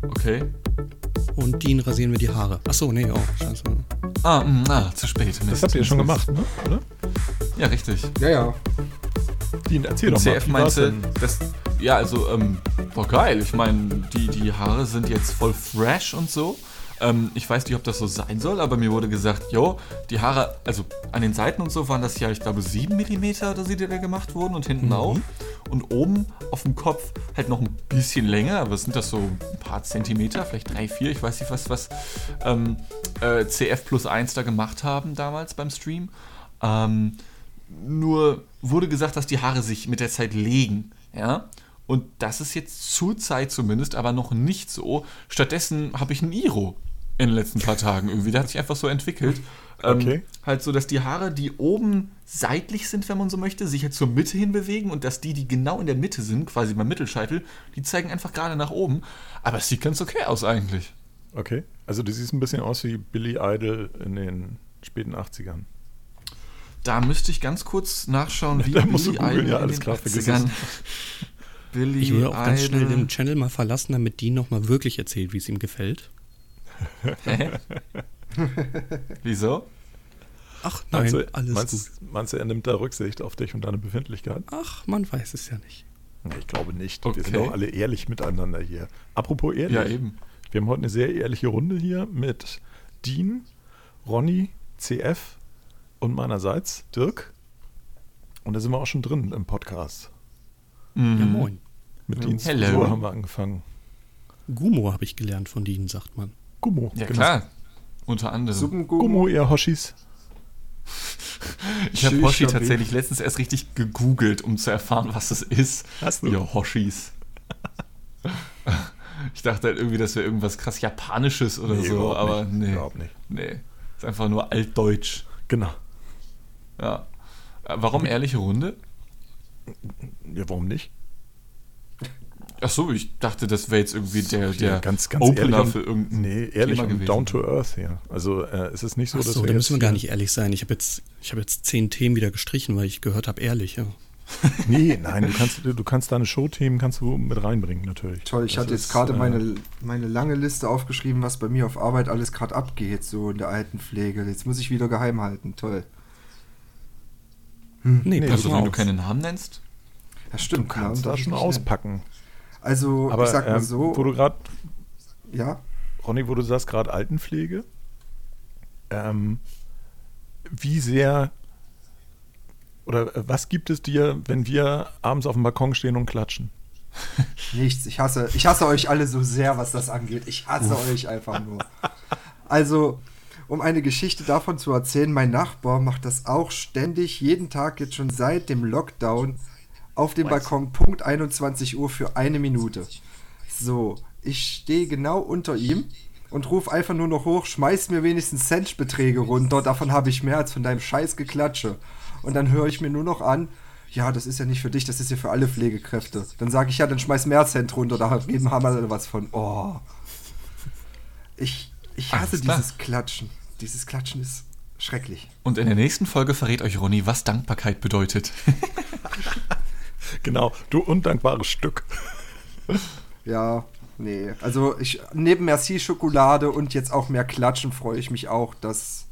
Okay. Und Dean rasieren wir die Haare. Achso, nee, scheiße. Zu spät. Mist. Das habt ihr ja schon gemacht, ne? Oder? Ja, richtig. Ja. Dean, erzähl Und doch mal. CF wie war's meinte, denn? war geil. Ich meine, die Haare sind jetzt voll fresh und so. Ich weiß nicht, ob das so sein soll, aber mir wurde gesagt, die Haare, also an den Seiten und so waren das ja, ich glaube, 7 mm oder so, die da gemacht wurden und hinten auch. Und oben auf dem Kopf halt noch ein bisschen länger, aber sind das so ein paar Zentimeter, vielleicht 3, 4, ich weiß nicht, was CF plus 1 da gemacht haben damals beim Stream. Nur wurde gesagt, dass die Haare sich mit der Zeit legen, ja. Und das ist jetzt zur Zeit zumindest aber noch nicht so. Stattdessen habe ich einen Iro in den letzten paar Tagen irgendwie. Der hat sich einfach so entwickelt. Okay. Halt so, dass die Haare, die oben seitlich sind, wenn man so möchte, sich halt zur Mitte hin bewegen und dass die genau in der Mitte sind, quasi beim Mittelscheitel, die zeigen einfach gerade nach oben. Aber es sieht ganz okay aus eigentlich. Okay. Also du siehst ein bisschen aus wie Billy Idol in den späten 80ern. Da müsste ich ganz kurz nachschauen, wie Da musst du Billy googeln, Idol ja, in alles den klar, vergiss 80ern. es. Billy Ich würde auch ganz schnell Idol. den Channel mal verlassen, damit Dean nochmal wirklich erzählt, wie es ihm gefällt. Hä? Wieso? Ach nein, alles gut. Meinst du, er nimmt da Rücksicht auf dich und deine Befindlichkeit? Ach, man weiß es ja nicht. Nee, ich glaube nicht. Okay. Wir sind doch alle ehrlich miteinander hier. Apropos ehrlich. Ja, eben. Wir haben heute eine sehr ehrliche Runde hier mit Dean, Ronny, CF und meinerseits Dirk. Und da sind wir auch schon drin im Podcast. Ja, moin. Mit Deans Hello. Frisur haben wir angefangen. Gummo habe ich gelernt von Dean, sagt man. Gummo. Ja, klar. Unter anderem. Gummo, ihr Hoshis. Ich habe Tschüss, Hoshi Schabi. tatsächlich letztens erst richtig gegoogelt, um zu erfahren, was es ist. Hast du? Ja, Hoshis. Ich dachte halt irgendwie, das wäre irgendwas krass Japanisches oder Nee, so, überhaupt aber nicht. nee. Überhaupt nicht. Nee. Ist einfach nur altdeutsch. Genau. Ja. Warum ehrliche Runde? Ja, warum nicht? Ach so, ich dachte, das wäre jetzt irgendwie der ganz Opener ehrlich und, für irgendein Nee, ehrlich Thema und gewesen. down to earth hier. Also es ist nicht so, Ach dass so, wir da jetzt müssen wir gar hier- nicht ehrlich sein. Ich habe jetzt 10 Themen wieder gestrichen, weil ich gehört habe, ehrlich. Ja. Nee, nein, du kannst deine Showthemen kannst du mit reinbringen natürlich. Toll, ich Das hatte ist, jetzt gerade meine lange Liste aufgeschrieben, was bei mir auf Arbeit alles gerade abgeht, so in der Altenpflege. Jetzt muss ich wieder geheim halten. Toll. Nee, Nee, pass Also, mal wenn du auf. keinen Namen nennst? Ja, stimmt. Du kannst darf da ich schon nicht nennen. auspacken. Also, Aber ich sag mal so, wo du gerade, ja, Ronny, wo du sagst gerade Altenpflege, wie sehr oder was gibt es dir, wenn wir abends auf dem Balkon stehen und klatschen? nichts. Ich hasse euch alle so sehr, was das angeht. Ich hasse euch einfach nur. Also, um eine Geschichte davon zu erzählen, mein Nachbar macht das auch ständig, jeden Tag jetzt schon seit dem Lockdown auf dem Balkon Punkt 21 Uhr für 1 Minute. So, ich stehe genau unter ihm und rufe einfach nur noch hoch, schmeiß mir wenigstens Centbeträge runter, davon habe ich mehr als von deinem scheiß Geklatsche. Und dann höre ich mir nur noch an, ja, das ist ja nicht für dich, das ist ja für alle Pflegekräfte. Dann sage ich, ja, dann schmeiß mehr Cent runter, da haben wir alle was von. Oh. Ich hasse Alles klar. dieses Klatschen. Dieses Klatschen ist schrecklich. Und in der nächsten Folge verrät euch Ronny, was Dankbarkeit bedeutet. Genau, du undankbares Stück. Ja, nee. Also neben Merci-Schokolade und jetzt auch mehr Klatschen freue ich mich auch, dass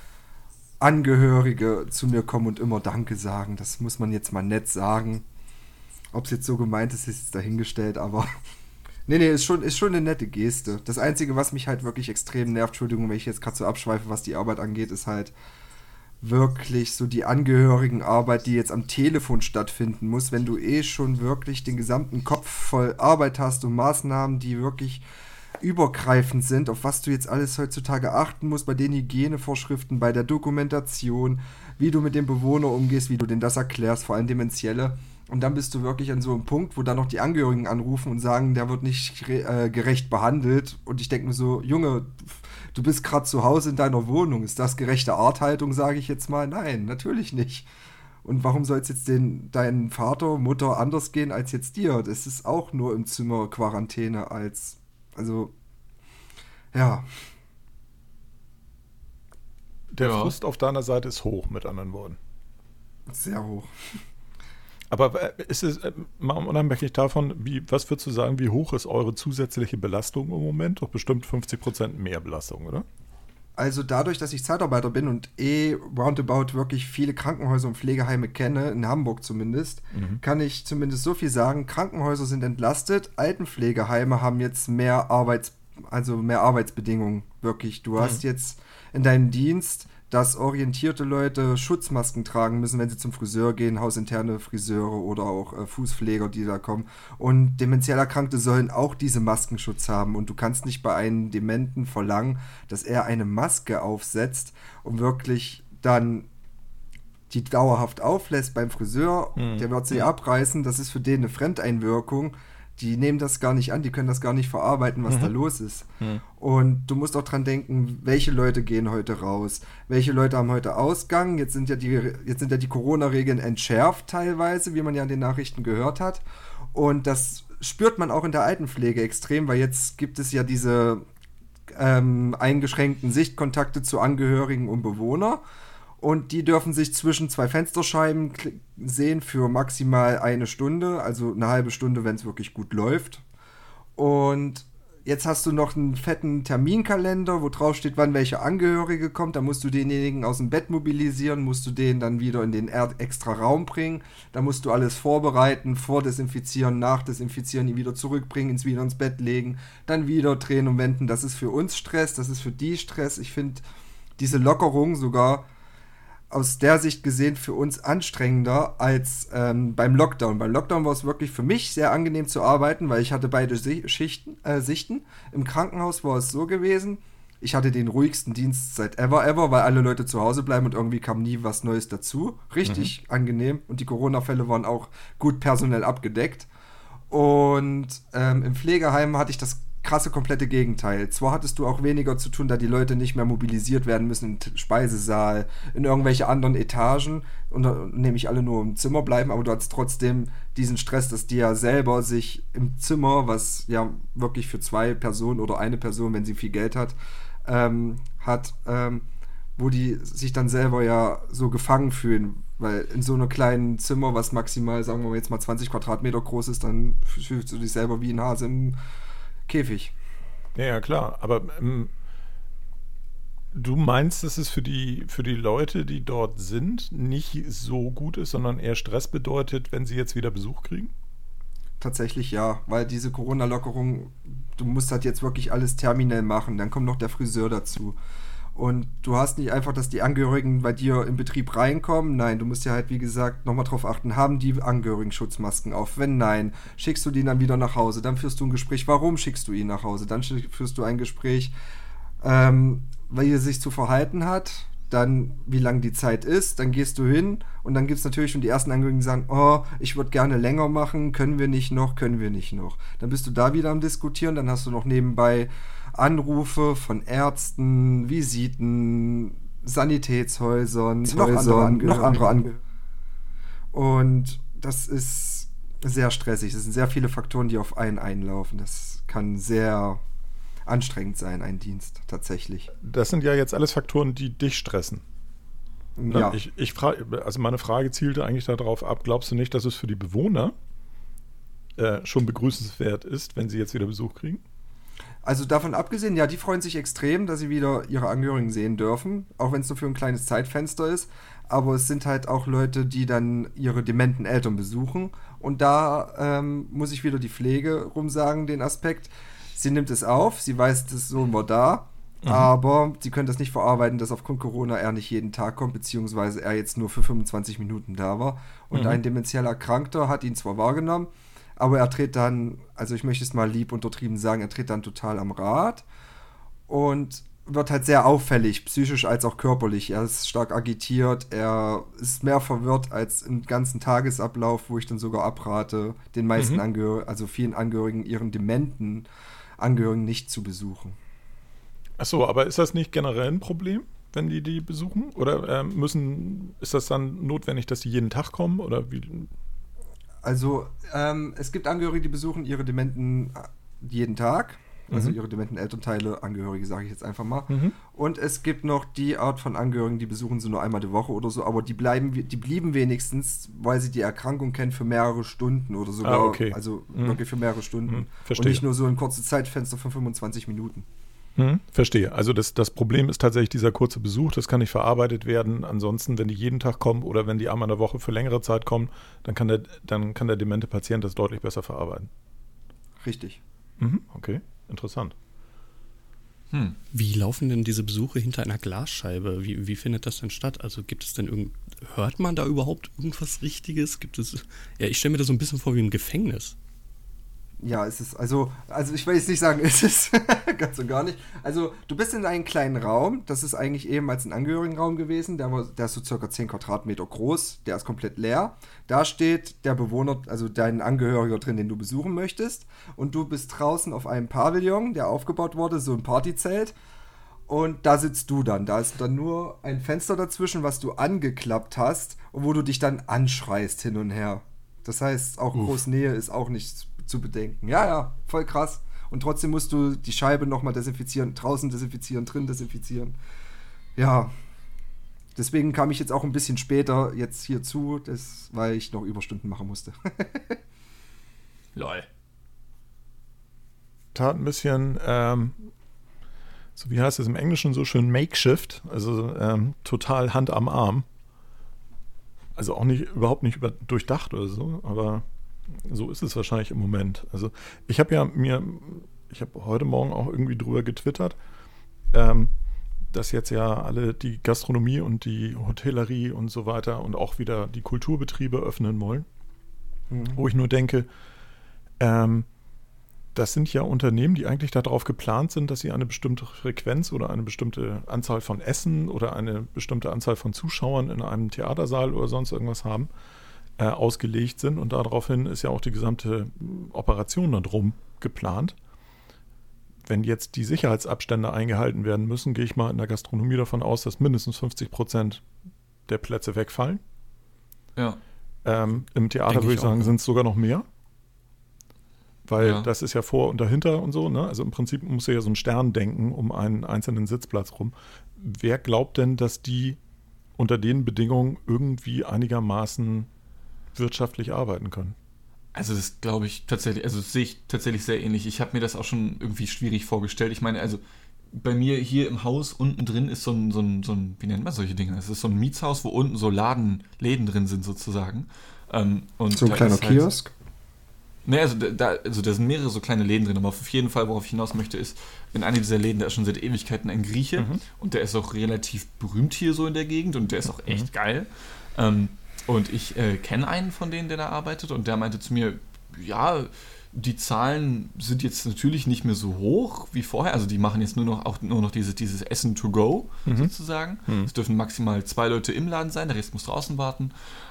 Angehörige zu mir kommen und immer Danke sagen. Das muss man jetzt mal nett sagen. Ob es jetzt so gemeint ist, ist jetzt dahingestellt, aber nee, ist schon eine nette Geste. Das Einzige, was mich halt wirklich extrem nervt, Entschuldigung, wenn ich jetzt gerade so abschweife, was die Arbeit angeht, ist halt wirklich so die Angehörigenarbeit, die jetzt am Telefon stattfinden muss, wenn du schon wirklich den gesamten Kopf voll Arbeit hast und Maßnahmen, die wirklich übergreifend sind, auf was du jetzt alles heutzutage achten musst, bei den Hygienevorschriften, bei der Dokumentation, wie du mit dem Bewohner umgehst, wie du denn das erklärst, vor allem Demenzielle. Und dann bist du wirklich an so einem Punkt, wo dann noch die Angehörigen anrufen und sagen, der wird nicht gerecht behandelt. Und ich denke mir so, Junge, du bist gerade zu Hause in deiner Wohnung. Ist das gerechte Arthaltung, sage ich jetzt mal? Nein, natürlich nicht. Und warum soll es jetzt deinen Vater, Mutter anders gehen als jetzt dir? Das ist auch nur im Zimmer Quarantäne also, ja. Der Ja. Frust auf deiner Seite ist hoch, mit anderen Worten. Sehr hoch. Aber ist es, mal unabhängig davon, was würdest du sagen, wie hoch ist eure zusätzliche Belastung im Moment? Doch bestimmt 50% mehr Belastung, oder? Also dadurch, dass ich Zeitarbeiter bin und roundabout wirklich viele Krankenhäuser und Pflegeheime kenne, in Hamburg zumindest, kann ich zumindest so viel sagen, Krankenhäuser sind entlastet, Altenpflegeheime haben jetzt mehr Arbeitsbedingungen, wirklich. Du hast jetzt in deinem Dienst, dass orientierte Leute Schutzmasken tragen müssen, wenn sie zum Friseur gehen, hausinterne Friseure oder auch Fußpfleger, die da kommen. Und dementiell Erkrankte sollen auch diese Maskenschutz haben. Und du kannst nicht bei einem Dementen verlangen, dass er eine Maske aufsetzt und wirklich dann die dauerhaft auflässt beim Friseur. Der wird sie abreißen. Das ist für den eine Fremdeinwirkung. Die nehmen das gar nicht an, die können das gar nicht verarbeiten, was da los ist. Und du musst auch dran denken, welche Leute gehen heute raus, welche Leute haben heute Ausgang. Jetzt sind ja die Corona-Regeln entschärft teilweise, wie man ja in den Nachrichten gehört hat. Und das spürt man auch in der Altenpflege extrem, weil jetzt gibt es ja diese eingeschränkten Sichtkontakte zu Angehörigen und Bewohnern. Und die dürfen sich zwischen zwei Fensterscheiben sehen für maximal 1 Stunde, also eine halbe Stunde, wenn es wirklich gut läuft. Und jetzt hast du noch einen fetten Terminkalender, wo drauf steht, wann welcher Angehörige kommt. Da musst du denjenigen aus dem Bett mobilisieren, musst du den dann wieder in den extra Raum bringen. Da musst du alles vorbereiten, vordesinfizieren, nachdesinfizieren, ihn wieder zurückbringen, wieder ins Bett legen, dann wieder drehen und wenden. Das ist für uns Stress, das ist für die Stress. Ich finde diese Lockerung sogar aus der Sicht gesehen für uns anstrengender als beim Lockdown. Beim Lockdown war es wirklich für mich sehr angenehm zu arbeiten, weil ich hatte beide Sichten. Im Krankenhaus war es so gewesen, ich hatte den ruhigsten Dienst seit ever, weil alle Leute zu Hause bleiben und irgendwie kam nie was Neues dazu. Richtig angenehm und die Corona-Fälle waren auch gut personell abgedeckt. Und im Pflegeheim hatte ich das krasse komplette Gegenteil. Zwar hattest du auch weniger zu tun, da die Leute nicht mehr mobilisiert werden müssen im Speisesaal, in irgendwelche anderen Etagen und nämlich alle nur im Zimmer bleiben, aber du hattest trotzdem diesen Stress, dass die ja selber sich im Zimmer, was ja wirklich für 2 Personen oder eine Person, wenn sie viel Geld hat, wo die sich dann selber ja so gefangen fühlen, weil in so einem kleinen Zimmer, was maximal, sagen wir jetzt mal 20 Quadratmeter groß ist, dann fühlst du dich selber wie ein Hase im Käfig. Ja, klar, aber du meinst, dass es für die Leute, die dort sind, nicht so gut ist, sondern eher Stress bedeutet, wenn sie jetzt wieder Besuch kriegen? Tatsächlich ja, weil diese Corona-Lockerung, du musst halt jetzt wirklich alles terminell machen, dann kommt noch der Friseur dazu. Und du hast nicht einfach, dass die Angehörigen bei dir im Betrieb reinkommen. Nein, du musst ja halt, wie gesagt, nochmal drauf achten, haben die Angehörigen Schutzmasken auf? Wenn nein, schickst du die dann wieder nach Hause. Dann führst du ein Gespräch, warum schickst du ihn nach Hause? Dann führst du ein Gespräch, weil er sich zu verhalten hat. Dann, wie lang die Zeit ist. Dann gehst du hin und dann gibt es natürlich schon die ersten Angehörigen, die sagen, oh, ich würde gerne länger machen, können wir nicht noch. Dann bist du da wieder am Diskutieren, dann hast du noch nebenbei Anrufe von Ärzten, Visiten, Sanitätshäusern, noch andere Angehörige. Und das ist sehr stressig. Es sind sehr viele Faktoren, die auf einen einlaufen. Das kann sehr anstrengend sein, ein Dienst, tatsächlich. Das sind ja jetzt alles Faktoren, die dich stressen. Ja. Ich frage, also meine Frage zielte eigentlich darauf ab, glaubst du nicht, dass es für die Bewohner schon begrüßenswert ist, wenn sie jetzt wieder Besuch kriegen? Also davon abgesehen, ja, die freuen sich extrem, dass sie wieder ihre Angehörigen sehen dürfen, auch wenn es nur für ein kleines Zeitfenster ist. Aber es sind halt auch Leute, die dann ihre dementen Eltern besuchen. Und da muss ich wieder die Pflege rumsagen, den Aspekt. Sie nimmt es auf, sie weiß, das Sohn war da, aber sie können das nicht verarbeiten, dass aufgrund Corona er nicht jeden Tag kommt, beziehungsweise er jetzt nur für 25 Minuten da war. Und ein dementiell Erkrankter hat ihn zwar wahrgenommen, aber er dreht dann, also ich möchte es mal lieb untertrieben sagen, er dreht dann total am Rad und wird halt sehr auffällig, psychisch als auch körperlich. Er ist stark agitiert, er ist mehr verwirrt als im ganzen Tagesablauf, wo ich dann sogar abrate, den meisten Angehörigen, also vielen Angehörigen, ihren dementen Angehörigen nicht zu besuchen. Achso, aber ist das nicht generell ein Problem, wenn die besuchen? Oder ist das dann notwendig, dass die jeden Tag kommen? Oder wie? Also, es gibt Angehörige, die besuchen ihre Dementen jeden Tag. also ihre dementen Elternteile, Angehörige, sage ich jetzt einfach mal. Mhm. Und es gibt noch die Art von Angehörigen, die besuchen sie nur einmal die Woche oder so, aber die blieben wenigstens, weil sie die Erkrankung kennen, für mehrere Stunden oder sogar, okay. also wirklich für mehrere Stunden. Verstehe. Und nicht nur so ein kurzes Zeitfenster von 25 Minuten. Verstehe. Also das Problem ist tatsächlich dieser kurze Besuch, das kann nicht verarbeitet werden. Ansonsten, wenn die jeden Tag kommen oder wenn die einmal in der Woche für längere Zeit kommen, dann kann der demente Patient das deutlich besser verarbeiten. Richtig. Okay, interessant. Wie laufen denn diese Besuche hinter einer Glasscheibe? Wie findet das denn statt? Also gibt es denn hört man da überhaupt irgendwas Richtiges? Ich stelle mir das so ein bisschen vor wie im Gefängnis. Ja, es ist, also ich will jetzt nicht sagen, es ist ganz und gar nicht. Also, du bist in einem kleinen Raum, das ist eigentlich ehemals ein Angehörigenraum gewesen, der ist so circa 10 Quadratmeter groß, der ist komplett leer. Da steht der Bewohner, also dein Angehöriger drin, den du besuchen möchtest. Und du bist draußen auf einem Pavillon, der aufgebaut wurde, so ein Partyzelt. Und da sitzt du dann. Da ist dann nur ein Fenster dazwischen, was du angeklappt hast und wo du dich dann anschreist hin und her. Das heißt, auch Großnähe ist auch nicht zu bedenken. Ja, voll krass. Und trotzdem musst du die Scheibe nochmal desinfizieren, draußen desinfizieren, drin desinfizieren. Ja, deswegen kam ich jetzt auch ein bisschen später jetzt hier zu, weil ich noch Überstunden machen musste. Lol. Tat ein bisschen, so wie heißt es im Englischen so schön, Makeshift, also total Hand am Arm. Also auch überhaupt nicht durchdacht oder so, aber so ist es wahrscheinlich im Moment. Also ich habe heute Morgen auch irgendwie drüber getwittert, dass jetzt ja alle die Gastronomie und die Hotellerie und so weiter und auch wieder die Kulturbetriebe öffnen wollen. Wo ich nur denke, das sind ja Unternehmen, die eigentlich darauf geplant sind, dass sie eine bestimmte Frequenz oder eine bestimmte Anzahl von Essen oder eine bestimmte Anzahl von Zuschauern in einem Theatersaal oder sonst irgendwas haben, ausgelegt sind. Und daraufhin ist ja auch die gesamte Operation dann drum geplant. Wenn jetzt die Sicherheitsabstände eingehalten werden müssen, gehe ich mal in der Gastronomie davon aus, dass mindestens 50% der Plätze wegfallen. Ja. Im Theater würde ich sagen, sind es sogar noch mehr. Weil das ist ja vor und dahinter und so, ne? Also im Prinzip muss ja so ein Stern denken um einen einzelnen Sitzplatz rum. Wer glaubt denn, dass die unter den Bedingungen irgendwie einigermaßen wirtschaftlich arbeiten können? Also das glaube ich tatsächlich, also das sehe ich tatsächlich sehr ähnlich. Ich habe mir das auch schon irgendwie schwierig vorgestellt. Ich meine, also bei mir hier im Haus unten drin ist so ein wie nennt man solche Dinge? Es ist so ein Mietshaus, wo unten so Läden drin sind sozusagen. Und so ein kleiner Kiosk? Ne, also da sind mehrere so kleine Läden drin, aber auf jeden Fall, worauf ich hinaus möchte, ist, in einem dieser Läden, da ist schon seit Ewigkeiten ein Grieche und der ist auch relativ berühmt hier so in der Gegend und der ist auch echt geil. Und ich kenne einen von denen, der da arbeitet und der meinte zu mir, ja, die Zahlen sind jetzt natürlich nicht mehr so hoch wie vorher, also die machen jetzt nur noch dieses Essen to go sozusagen. Es dürfen maximal 2 Leute im Laden sein, der Rest muss draußen warten.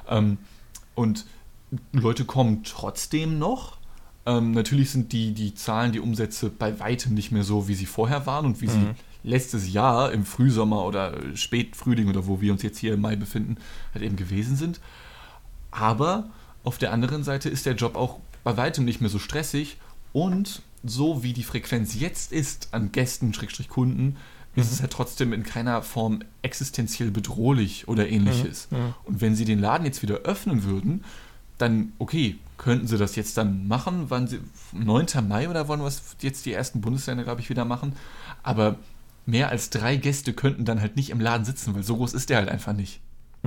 Und Leute kommen trotzdem noch. Natürlich sind die Zahlen, die Umsätze bei weitem nicht mehr so, wie sie vorher waren und wie sie letztes Jahr im Frühsommer oder Spätfrühling oder wo wir uns jetzt hier im Mai befinden, halt eben gewesen sind. Aber auf der anderen Seite ist der Job auch bei weitem nicht mehr so stressig und so wie die Frequenz jetzt ist an Gästen, Kunden, ist es halt trotzdem in keiner Form existenziell bedrohlich oder ähnliches. Und wenn sie den Laden jetzt wieder öffnen würden, dann, okay, könnten sie das jetzt dann machen, 9. Mai oder wollen wir jetzt die ersten Bundesländer, glaube ich, wieder machen, aber mehr als 3 Gäste könnten dann halt nicht im Laden sitzen, weil so groß ist der halt einfach nicht.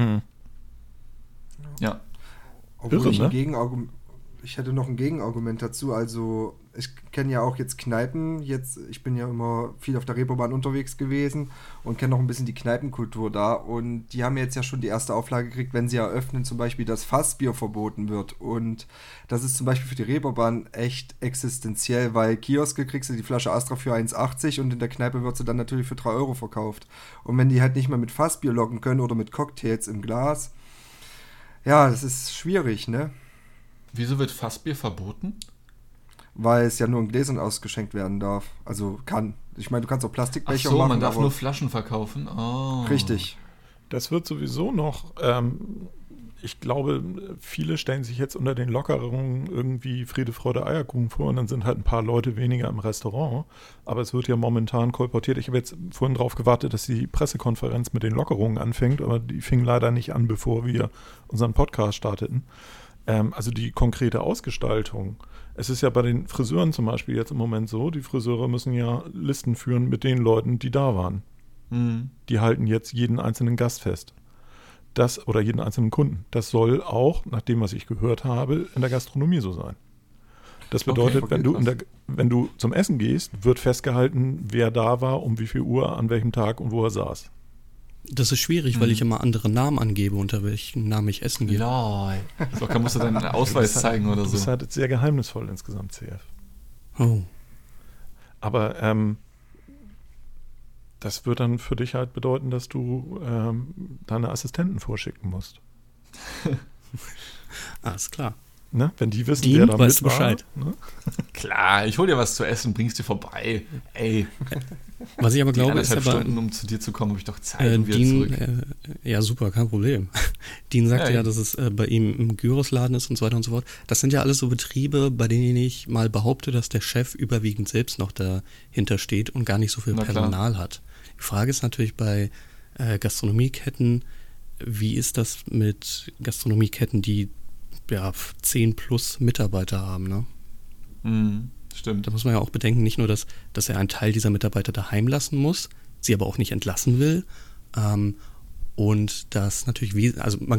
Ja. Obwohl ich hätte noch ein Gegenargument dazu, also ich kenne ja auch jetzt Kneipen, ich bin ja immer viel auf der Reeperbahn unterwegs gewesen und kenne noch ein bisschen die Kneipenkultur da und die haben jetzt ja schon die erste Auflage gekriegt, wenn sie eröffnen, zum Beispiel, dass Fassbier verboten wird und das ist zum Beispiel für die Reeperbahn echt existenziell, weil Kioske kriegst du die Flasche Astra für 1,80 und in der Kneipe wird sie dann natürlich für 3 Euro verkauft und wenn die halt nicht mehr mit Fassbier locken können oder mit Cocktails im Glas, ja, das ist schwierig, ne? Wieso wird Fassbier verboten? Weil es ja nur in Gläsern ausgeschenkt werden darf. Also kann. Ich meine, du kannst auch Plastikbecher machen. Ach so, man darf nur Flaschen verkaufen? Oh. Richtig. Das wird sowieso noch ich glaube, viele stellen sich jetzt unter den Lockerungen irgendwie Friede, Freude, Eierkuchen vor und dann sind halt ein paar Leute weniger im Restaurant. Aber es wird ja momentan kolportiert. Ich habe jetzt vorhin darauf gewartet, dass die Pressekonferenz mit den Lockerungen anfängt, aber die fing leider nicht an, bevor wir unseren Podcast starteten. Also die konkrete Ausgestaltung. Es ist ja bei den Friseuren zum Beispiel jetzt im Moment so, die Friseure müssen ja Listen führen mit den Leuten, die da waren. Mhm. Die halten jetzt jeden einzelnen Gast fest. Das oder jeden einzelnen Kunden. Das soll auch, nach dem, was ich gehört habe, in der Gastronomie so sein. Das bedeutet, wenn du zum Essen gehst, wird festgehalten, wer da war, um wie viel Uhr, an welchem Tag und wo er saß. Das ist schwierig, weil ich immer andere Namen angebe, unter welchen Namen ich essen gehe. Lol. Locker musst du deinen Ausweis zeigen oder so. Das ist halt sehr geheimnisvoll insgesamt, CF. Oh. Aber das wird dann für dich halt bedeuten, dass du deine Assistenten vorschicken musst. Alles klar. Ne? Wenn die wissen, Dean, wer da weißt mit du Bescheid. war. Ne? Klar, ich hol dir was zu essen, bring's dir vorbei. Ey, Was ich aber die glaube, ist 1,5 aber... Stunden, um zu dir zu kommen, habe ich doch Zeit und wieder Dean, zurück. ja super, kein Problem. Dean sagte Ja, ja, dass es bei ihm im Gyrosladen ist und so weiter und so fort. Das sind ja alles so Betriebe, bei denen ich mal behaupte, dass der Chef überwiegend selbst noch dahinter steht und gar nicht so viel Na klar. Personal hat. Die Frage ist natürlich bei Gastronomieketten, wie ist das mit Gastronomieketten, die 10 plus Mitarbeiter haben, ne? Mhm, stimmt. Da muss man ja auch bedenken, nicht nur, dass er einen Teil dieser Mitarbeiter daheim lassen muss, sie aber auch nicht entlassen will. Und das natürlich,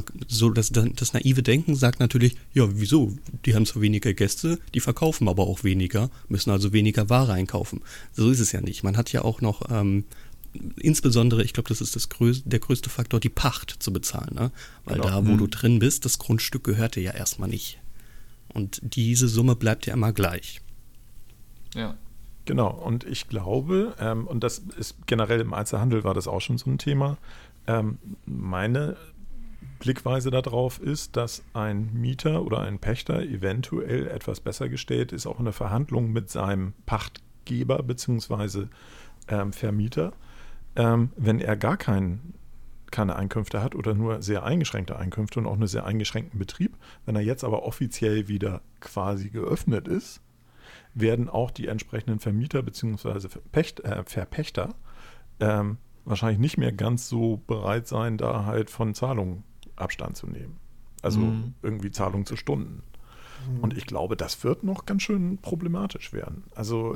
das naive Denken sagt natürlich, ja, wieso? Die haben zwar weniger Gäste, die verkaufen aber auch weniger, müssen also weniger Ware einkaufen. So ist es ja nicht. Man hat ja auch noch, insbesondere, ich glaube, das ist der größte Faktor, die Pacht zu bezahlen. Ne? Weil Genau. da, wo du drin bist, das Grundstück gehört dir ja erstmal nicht. Und diese Summe bleibt ja immer gleich. Ja. Genau, und ich glaube, und das ist generell im Einzelhandel war das auch schon so ein Thema, meine Blickweise darauf ist, dass ein Mieter oder ein Pächter eventuell etwas besser gestellt ist, auch in der Verhandlung mit seinem Pachtgeber bzw. Vermieter, wenn er gar keine Einkünfte hat oder nur sehr eingeschränkte Einkünfte und auch einen sehr eingeschränkten Betrieb. Wenn er jetzt aber offiziell wieder quasi geöffnet ist, werden auch die entsprechenden Vermieter bzw. Verpächter wahrscheinlich nicht mehr ganz so bereit sein, da halt von Zahlungen Abstand zu nehmen. Also irgendwie Zahlungen zu Stunden. Und ich glaube, das wird noch ganz schön problematisch werden. Also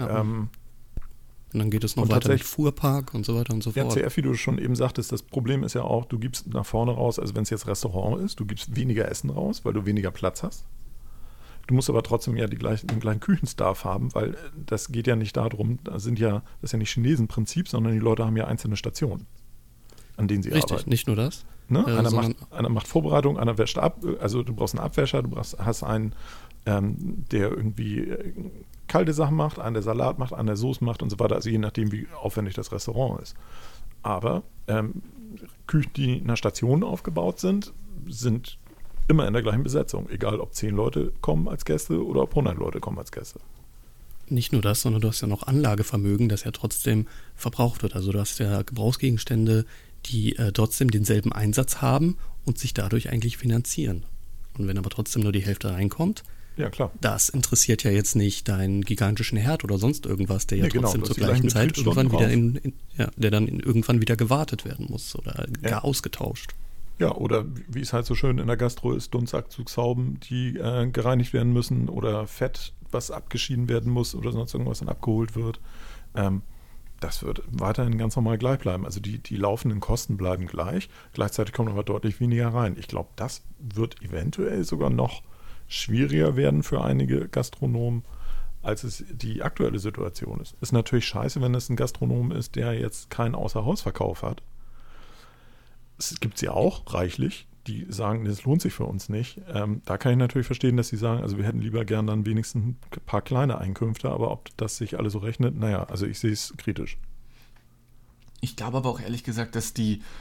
Und dann geht es noch Und weiter mit tatsächlich- Fuhrpark und so weiter und so ja, fort. CF, wie du schon eben sagtest, das Problem ist ja auch, du gibst nach vorne raus, also wenn es jetzt Restaurant ist, du gibst weniger Essen raus, weil du weniger Platz hast. Du musst aber trotzdem ja den gleichen Küchenstaff haben, weil das geht ja nicht darum, das ist ja nicht Chinesenprinzip, sondern die Leute haben ja einzelne Stationen, an denen sie Richtig, arbeiten. nicht nur das. Ne? sondern- Einer macht Vorbereitung, einer wäscht ab, also du brauchst einen Abwäscher, hast einen, der irgendwie kalte Sachen macht, einen, der Salat macht, einen, der Soße macht und so weiter, also je nachdem, wie aufwendig das Restaurant ist. Aber Küchen, die in einer Station aufgebaut sind immer in der gleichen Besetzung, egal ob 10 Leute kommen als Gäste oder ob 100 Leute kommen als Gäste. Nicht nur das, sondern du hast ja noch Anlagevermögen, das ja trotzdem verbraucht wird. Also du hast ja Gebrauchsgegenstände, die trotzdem denselben Einsatz haben und sich dadurch eigentlich finanzieren. Und wenn aber trotzdem nur die Hälfte reinkommt, Ja, klar. das interessiert ja jetzt nicht deinen gigantischen Herd oder sonst irgendwas, der ja Nee, genau, trotzdem das zur ist die gleichen gleichen Zeit irgendwann Betriebsstunden wieder der dann irgendwann wieder gewartet werden muss oder gar ausgetauscht. Ja, oder wie es halt so schön in der Gastro ist, Dunstabzugshauben, die gereinigt werden müssen oder Fett, was abgeschieden werden muss oder sonst irgendwas dann abgeholt wird. Das wird weiterhin ganz normal gleich bleiben. Also die laufenden Kosten bleiben gleich. Gleichzeitig kommt aber deutlich weniger rein. Ich glaube, das wird eventuell sogar noch schwieriger werden für einige Gastronomen, als es die aktuelle Situation ist. Ist natürlich scheiße, wenn es ein Gastronom ist, der jetzt keinen Außerhausverkauf hat. Es gibt sie auch reichlich, die sagen, das lohnt sich für uns nicht. Da kann ich natürlich verstehen, dass sie sagen, also wir hätten lieber gern dann wenigstens ein paar kleine Einkünfte, aber ob das sich alle so rechnet, naja, also ich sehe es kritisch. Ich glaube aber auch ehrlich gesagt, dass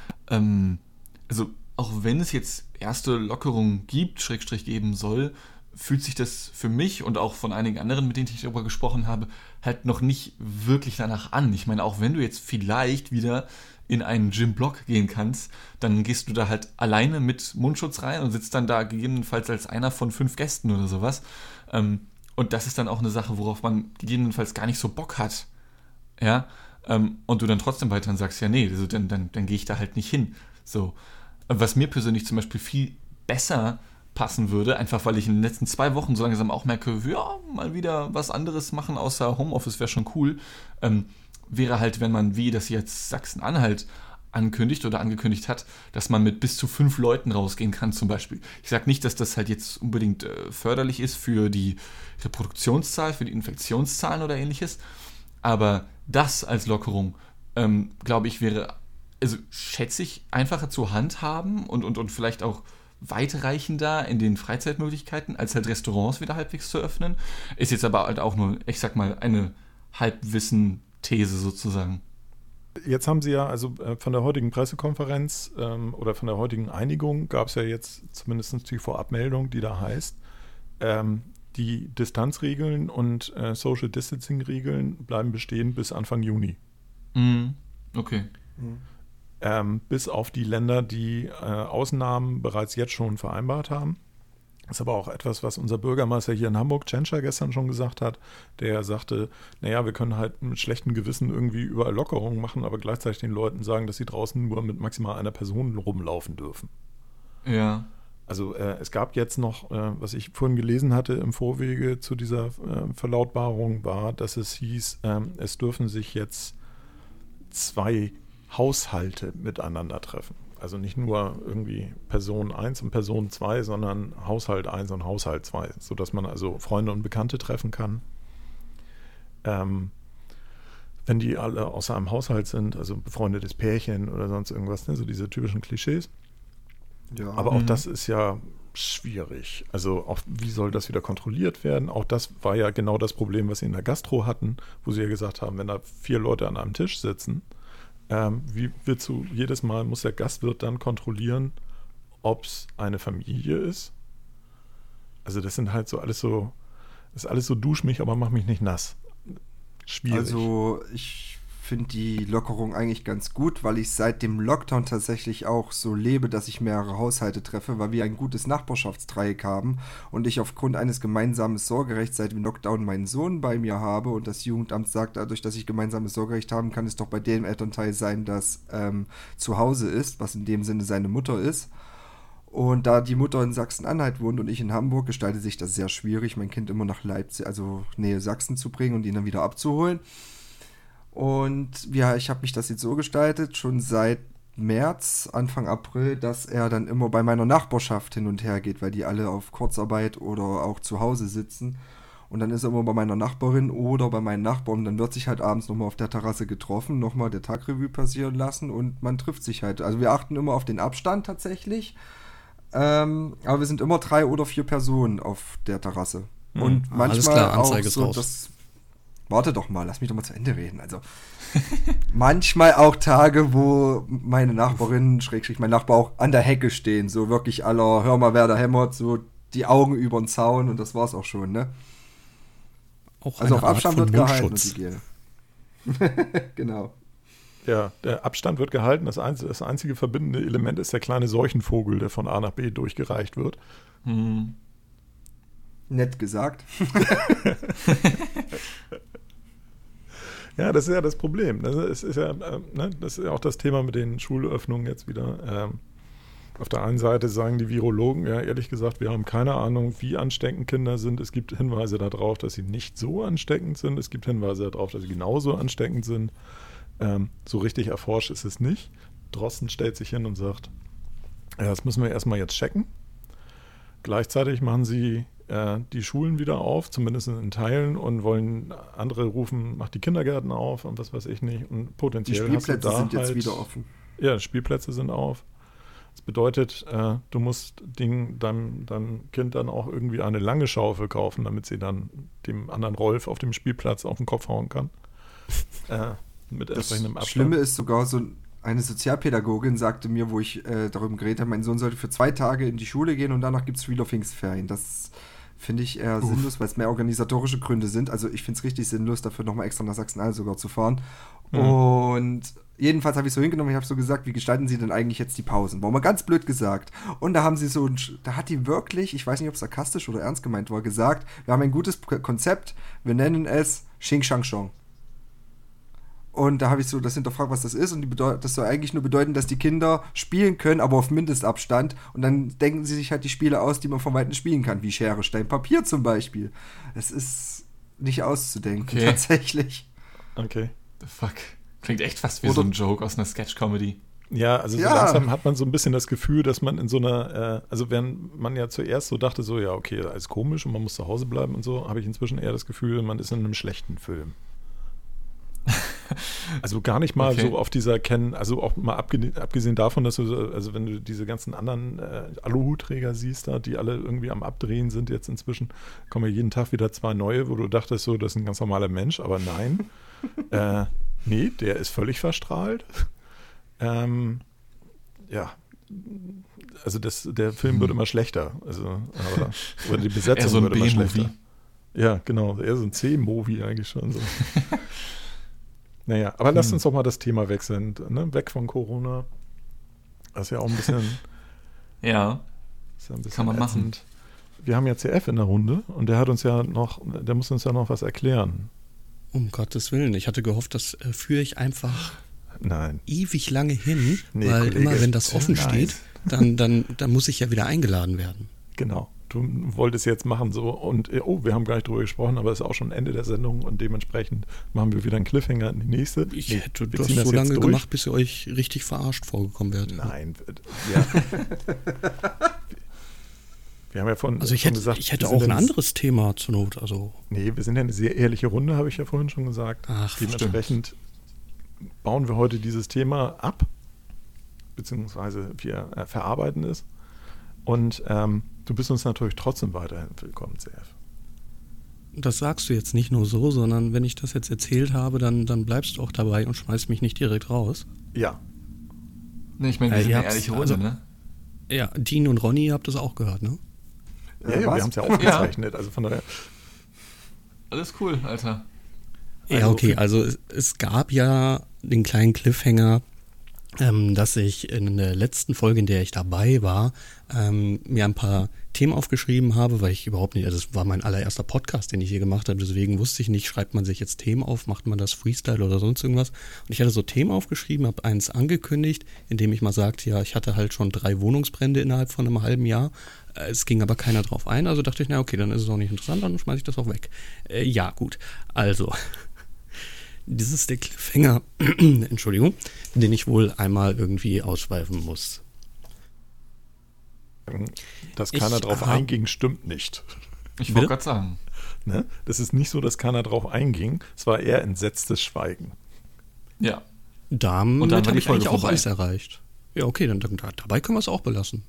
also auch wenn es jetzt erste Lockerungen gibt, Schrägstrich geben soll, fühlt sich das für mich und auch von einigen anderen, mit denen ich darüber gesprochen habe, halt noch nicht wirklich danach an. Ich meine, auch wenn du jetzt vielleicht wieder in einen Gym-Block gehen kannst, dann gehst du da halt alleine mit Mundschutz rein und sitzt dann da gegebenenfalls als einer von 5 Gästen oder sowas. Und das ist dann auch eine Sache, worauf man gegebenenfalls gar nicht so Bock hat. Ja, und du dann trotzdem weiterhin sagst, ja nee, also dann gehe ich da halt nicht hin. So. Was mir persönlich zum Beispiel viel besser passen würde, einfach weil ich in den letzten 2 Wochen so langsam auch merke, ja, mal wieder was anderes machen außer Homeoffice wäre schon cool, wäre halt, wenn man, wie das jetzt Sachsen-Anhalt ankündigt oder angekündigt hat, dass man mit bis zu 5 Leuten rausgehen kann zum Beispiel. Ich sage nicht, dass das halt jetzt unbedingt förderlich ist für die Reproduktionszahl, für die Infektionszahlen oder ähnliches, aber das als Lockerung, glaube ich, wäre, also schätze ich, einfacher zu handhaben und vielleicht auch weitreichender in den Freizeitmöglichkeiten, als halt Restaurants wieder halbwegs zu öffnen. Ist jetzt aber halt auch nur, ich sag mal, eine Halbwissen-These sozusagen. Jetzt haben Sie ja, also von der heutigen Pressekonferenz oder von der heutigen Einigung gab es ja jetzt zumindest die Vorabmeldung, die da heißt, die Distanzregeln und Social Distancing-Regeln bleiben bestehen bis Anfang Juni. Okay. Bis auf die Länder, die Ausnahmen bereits jetzt schon vereinbart haben. Das ist aber auch etwas, was unser Bürgermeister hier in Hamburg, Tschentscher, gestern schon gesagt hat. Der sagte, naja, wir können halt mit schlechtem Gewissen irgendwie überall Lockerungen machen, aber gleichzeitig den Leuten sagen, dass sie draußen nur mit maximal einer Person rumlaufen dürfen. Ja. Also es gab jetzt noch, was ich vorhin gelesen hatte im Vorwege zu dieser Verlautbarung, war, dass es hieß, es dürfen sich jetzt 2 Haushalte miteinander treffen. Also nicht nur irgendwie Person 1 und Person 2, sondern Haushalt 1 und Haushalt 2, sodass man also Freunde und Bekannte treffen kann. Wenn die alle außer einem Haushalt sind, also befreundetes Pärchen oder sonst irgendwas, ne, so diese typischen Klischees. Ja. Aber auch das ist ja schwierig. Also auch, wie soll das wieder kontrolliert werden? Auch das war ja genau das Problem, was sie in der Gastro hatten, wo sie ja gesagt haben, wenn da 4 Leute an einem Tisch sitzen, wie willst du, jedes Mal muss der Gastwirt dann kontrollieren, ob es eine Familie ist? Also das sind halt das ist alles so dusch mich, aber mach mich nicht nass. Schwierig. Also ich finde die Lockerung eigentlich ganz gut, weil ich seit dem Lockdown tatsächlich auch so lebe, dass ich mehrere Haushalte treffe, weil wir ein gutes Nachbarschaftsdreieck haben und ich aufgrund eines gemeinsamen Sorgerechts seit dem Lockdown meinen Sohn bei mir habe und das Jugendamt sagt, dadurch, dass ich gemeinsames Sorgerecht habe, kann es doch bei dem Elternteil sein, das zu Hause ist, was in dem Sinne seine Mutter ist. Und da die Mutter in Sachsen-Anhalt wohnt und ich in Hamburg, gestaltet sich das sehr schwierig, mein Kind immer nach Leipzig, also Nähe Sachsen zu bringen und ihn dann wieder abzuholen. Und ja, ich habe mich das jetzt so gestaltet, schon seit März, Anfang April, dass er dann immer bei meiner Nachbarschaft hin und her geht, weil die alle auf Kurzarbeit oder auch zu Hause sitzen. Und dann ist er immer bei meiner Nachbarin oder bei meinen Nachbarn. Und dann wird sich halt abends nochmal auf der Terrasse getroffen, nochmal der Tagrevue passieren lassen und man trifft sich halt. Also wir achten immer auf den Abstand tatsächlich. Aber wir sind immer 3 oder 4 Personen auf der Terrasse. Und manchmal alles klar, auch Anzeige ist so, raus. warte doch mal, lass mich doch mal zu Ende reden. Also manchmal auch Tage, wo meine Nachbarin, / mein Nachbar auch an der Hecke stehen, so wirklich aller, hör mal, wer da hämmert, so die Augen über den Zaun und das war's auch schon, ne? Auch Also eine auf Abstand Art von wird gehalten Mundschutz. und Hygiene. Genau. Ja, der Abstand wird gehalten. Das einzige verbindende Element ist der kleine Seuchenvogel, der von A nach B durchgereicht wird. Nett gesagt. Ja, das ist ja das Problem. Das ist ja auch das Thema mit den Schulöffnungen jetzt wieder. Auf der einen Seite sagen die Virologen, ja, ehrlich gesagt, wir haben keine Ahnung, wie ansteckend Kinder sind. Es gibt Hinweise darauf, dass sie nicht so ansteckend sind. Es gibt Hinweise darauf, dass sie genauso ansteckend sind. So richtig erforscht ist es nicht. Drosten stellt sich hin und sagt, ja, das müssen wir erstmal jetzt checken. Gleichzeitig machen sie die Schulen wieder auf, zumindest in Teilen, und wollen andere rufen, macht die Kindergärten auf und was weiß ich nicht. Und Die potenziell Spielplätze hast du da sind jetzt halt, wieder offen. Ja, Spielplätze sind auf. Das bedeutet, du musst deinem Kind dann auch irgendwie eine lange Schaufel kaufen, damit sie dann dem anderen Rolf auf dem Spielplatz auf den Kopf hauen kann. Mit entsprechendem Das Abstand. Schlimme ist sogar, so eine Sozialpädagogin sagte mir, wo ich darüber geredet habe, mein Sohn sollte für 2 Tage in die Schule gehen und danach gibt es wieder Pfingstferien. Das Finde ich eher sinnlos, weil es mehr organisatorische Gründe sind. Also ich finde es richtig sinnlos, dafür nochmal extra nach Sachsen-Anhalt sogar zu fahren. Und jedenfalls habe ich so hingenommen, ich habe so gesagt, wie gestalten Sie denn eigentlich jetzt die Pausen? War mal ganz blöd gesagt. Und da haben sie da hat die wirklich, ich weiß nicht, ob es sarkastisch oder ernst gemeint war, gesagt, wir haben ein gutes Konzept, wir nennen es Xing Shang Shong. Und da habe ich so das hinterfragt, was das ist. Und das soll eigentlich nur bedeuten, dass die Kinder spielen können, aber auf Mindestabstand. Und dann denken sie sich halt die Spiele aus, die man von Weitem spielen kann, wie Schere, Stein, Papier zum Beispiel. Es ist nicht auszudenken, tatsächlich. Okay. The fuck. Klingt echt fast wie so ein Joke aus einer Sketch-Comedy. Ja, also so langsam hat man so ein bisschen das Gefühl, dass man in so einer, also während man ja zuerst so dachte, so ja, okay, alles komisch und man muss zu Hause bleiben und so, habe ich inzwischen eher das Gefühl, man ist in einem schlechten Film. Also gar nicht mal so auf dieser also auch mal abgesehen davon, dass du, also wenn du diese ganzen anderen Aluhutträger siehst da, die alle irgendwie am Abdrehen sind jetzt inzwischen, kommen ja jeden Tag wieder 2 neue, wo du dachtest so, das ist ein ganz normaler Mensch, aber nein. Nee, der ist völlig verstrahlt. Ja, also der Film wird immer schlechter, also oder die Besetzung so wird immer schlechter. Ja, genau, eher so ein C-Movie eigentlich schon so. Naja, aber lasst uns doch mal das Thema wechseln, ne? Weg von Corona. Das ist ja auch ein bisschen. Ja, ist ja ein bisschen kann man machen. Wir haben ja CF in der Runde und der muss uns ja noch was erklären. Um Gottes Willen, ich hatte gehofft, das führe ich einfach ewig lange hin, weil Kollege, immer wenn das offen steht, dann muss ich ja wieder eingeladen werden. Genau. Du wolltest jetzt machen so und wir haben gar nicht drüber gesprochen, aber es ist auch schon Ende der Sendung und dementsprechend machen wir wieder einen Cliffhanger in die nächste. Ich hätte das so lange gemacht, bis ihr euch richtig verarscht vorgekommen werdet. Nein, ja. Wir haben ja gesagt, ich hätte auch ein anderes Thema zur Not. Also. Nee, wir sind ja eine sehr ehrliche Runde, habe ich ja vorhin schon gesagt. Ach, dementsprechend bauen wir heute dieses Thema ab, beziehungsweise wir verarbeiten es. Und du bist uns natürlich trotzdem weiterhin willkommen, CF. Das sagst du jetzt nicht nur so, sondern wenn ich das jetzt erzählt habe, dann bleibst du auch dabei und schmeißt mich nicht direkt raus. Ja. Ne, ich meine, wir sind eine ehrliche Runde, ne? Ja, Dean und Ronny, ihr habt das auch gehört, ne? Ja, wir haben es ja aufgezeichnet, also von daher. Alles cool, Alter. Ja, okay, also es gab ja den kleinen Cliffhanger, dass ich in der letzten Folge, in der ich dabei war, mir ein paar Themen aufgeschrieben habe, weil ich überhaupt nicht, also das war mein allererster Podcast, den ich hier gemacht habe, deswegen wusste ich nicht, schreibt man sich jetzt Themen auf, macht man das Freestyle oder sonst irgendwas. Und ich hatte so Themen aufgeschrieben, habe eins angekündigt, indem ich mal sagte, ja, ich hatte halt schon 3 Wohnungsbrände innerhalb von einem halben Jahr. Es ging aber keiner drauf ein, also dachte ich, na okay, dann ist es auch nicht interessant, dann schmeiße ich das auch weg. Ja, gut, also das ist der Cliffhanger, Entschuldigung, den ich wohl einmal irgendwie ausschweifen muss. Dass keiner drauf einging, stimmt nicht. Ich wollte gerade sagen. Ne? Das ist nicht so, dass keiner drauf einging. Es war eher entsetztes Schweigen. Ja. Damit habe ich eigentlich auch alles erreicht. Ja, okay, dann dabei können wir es auch belassen.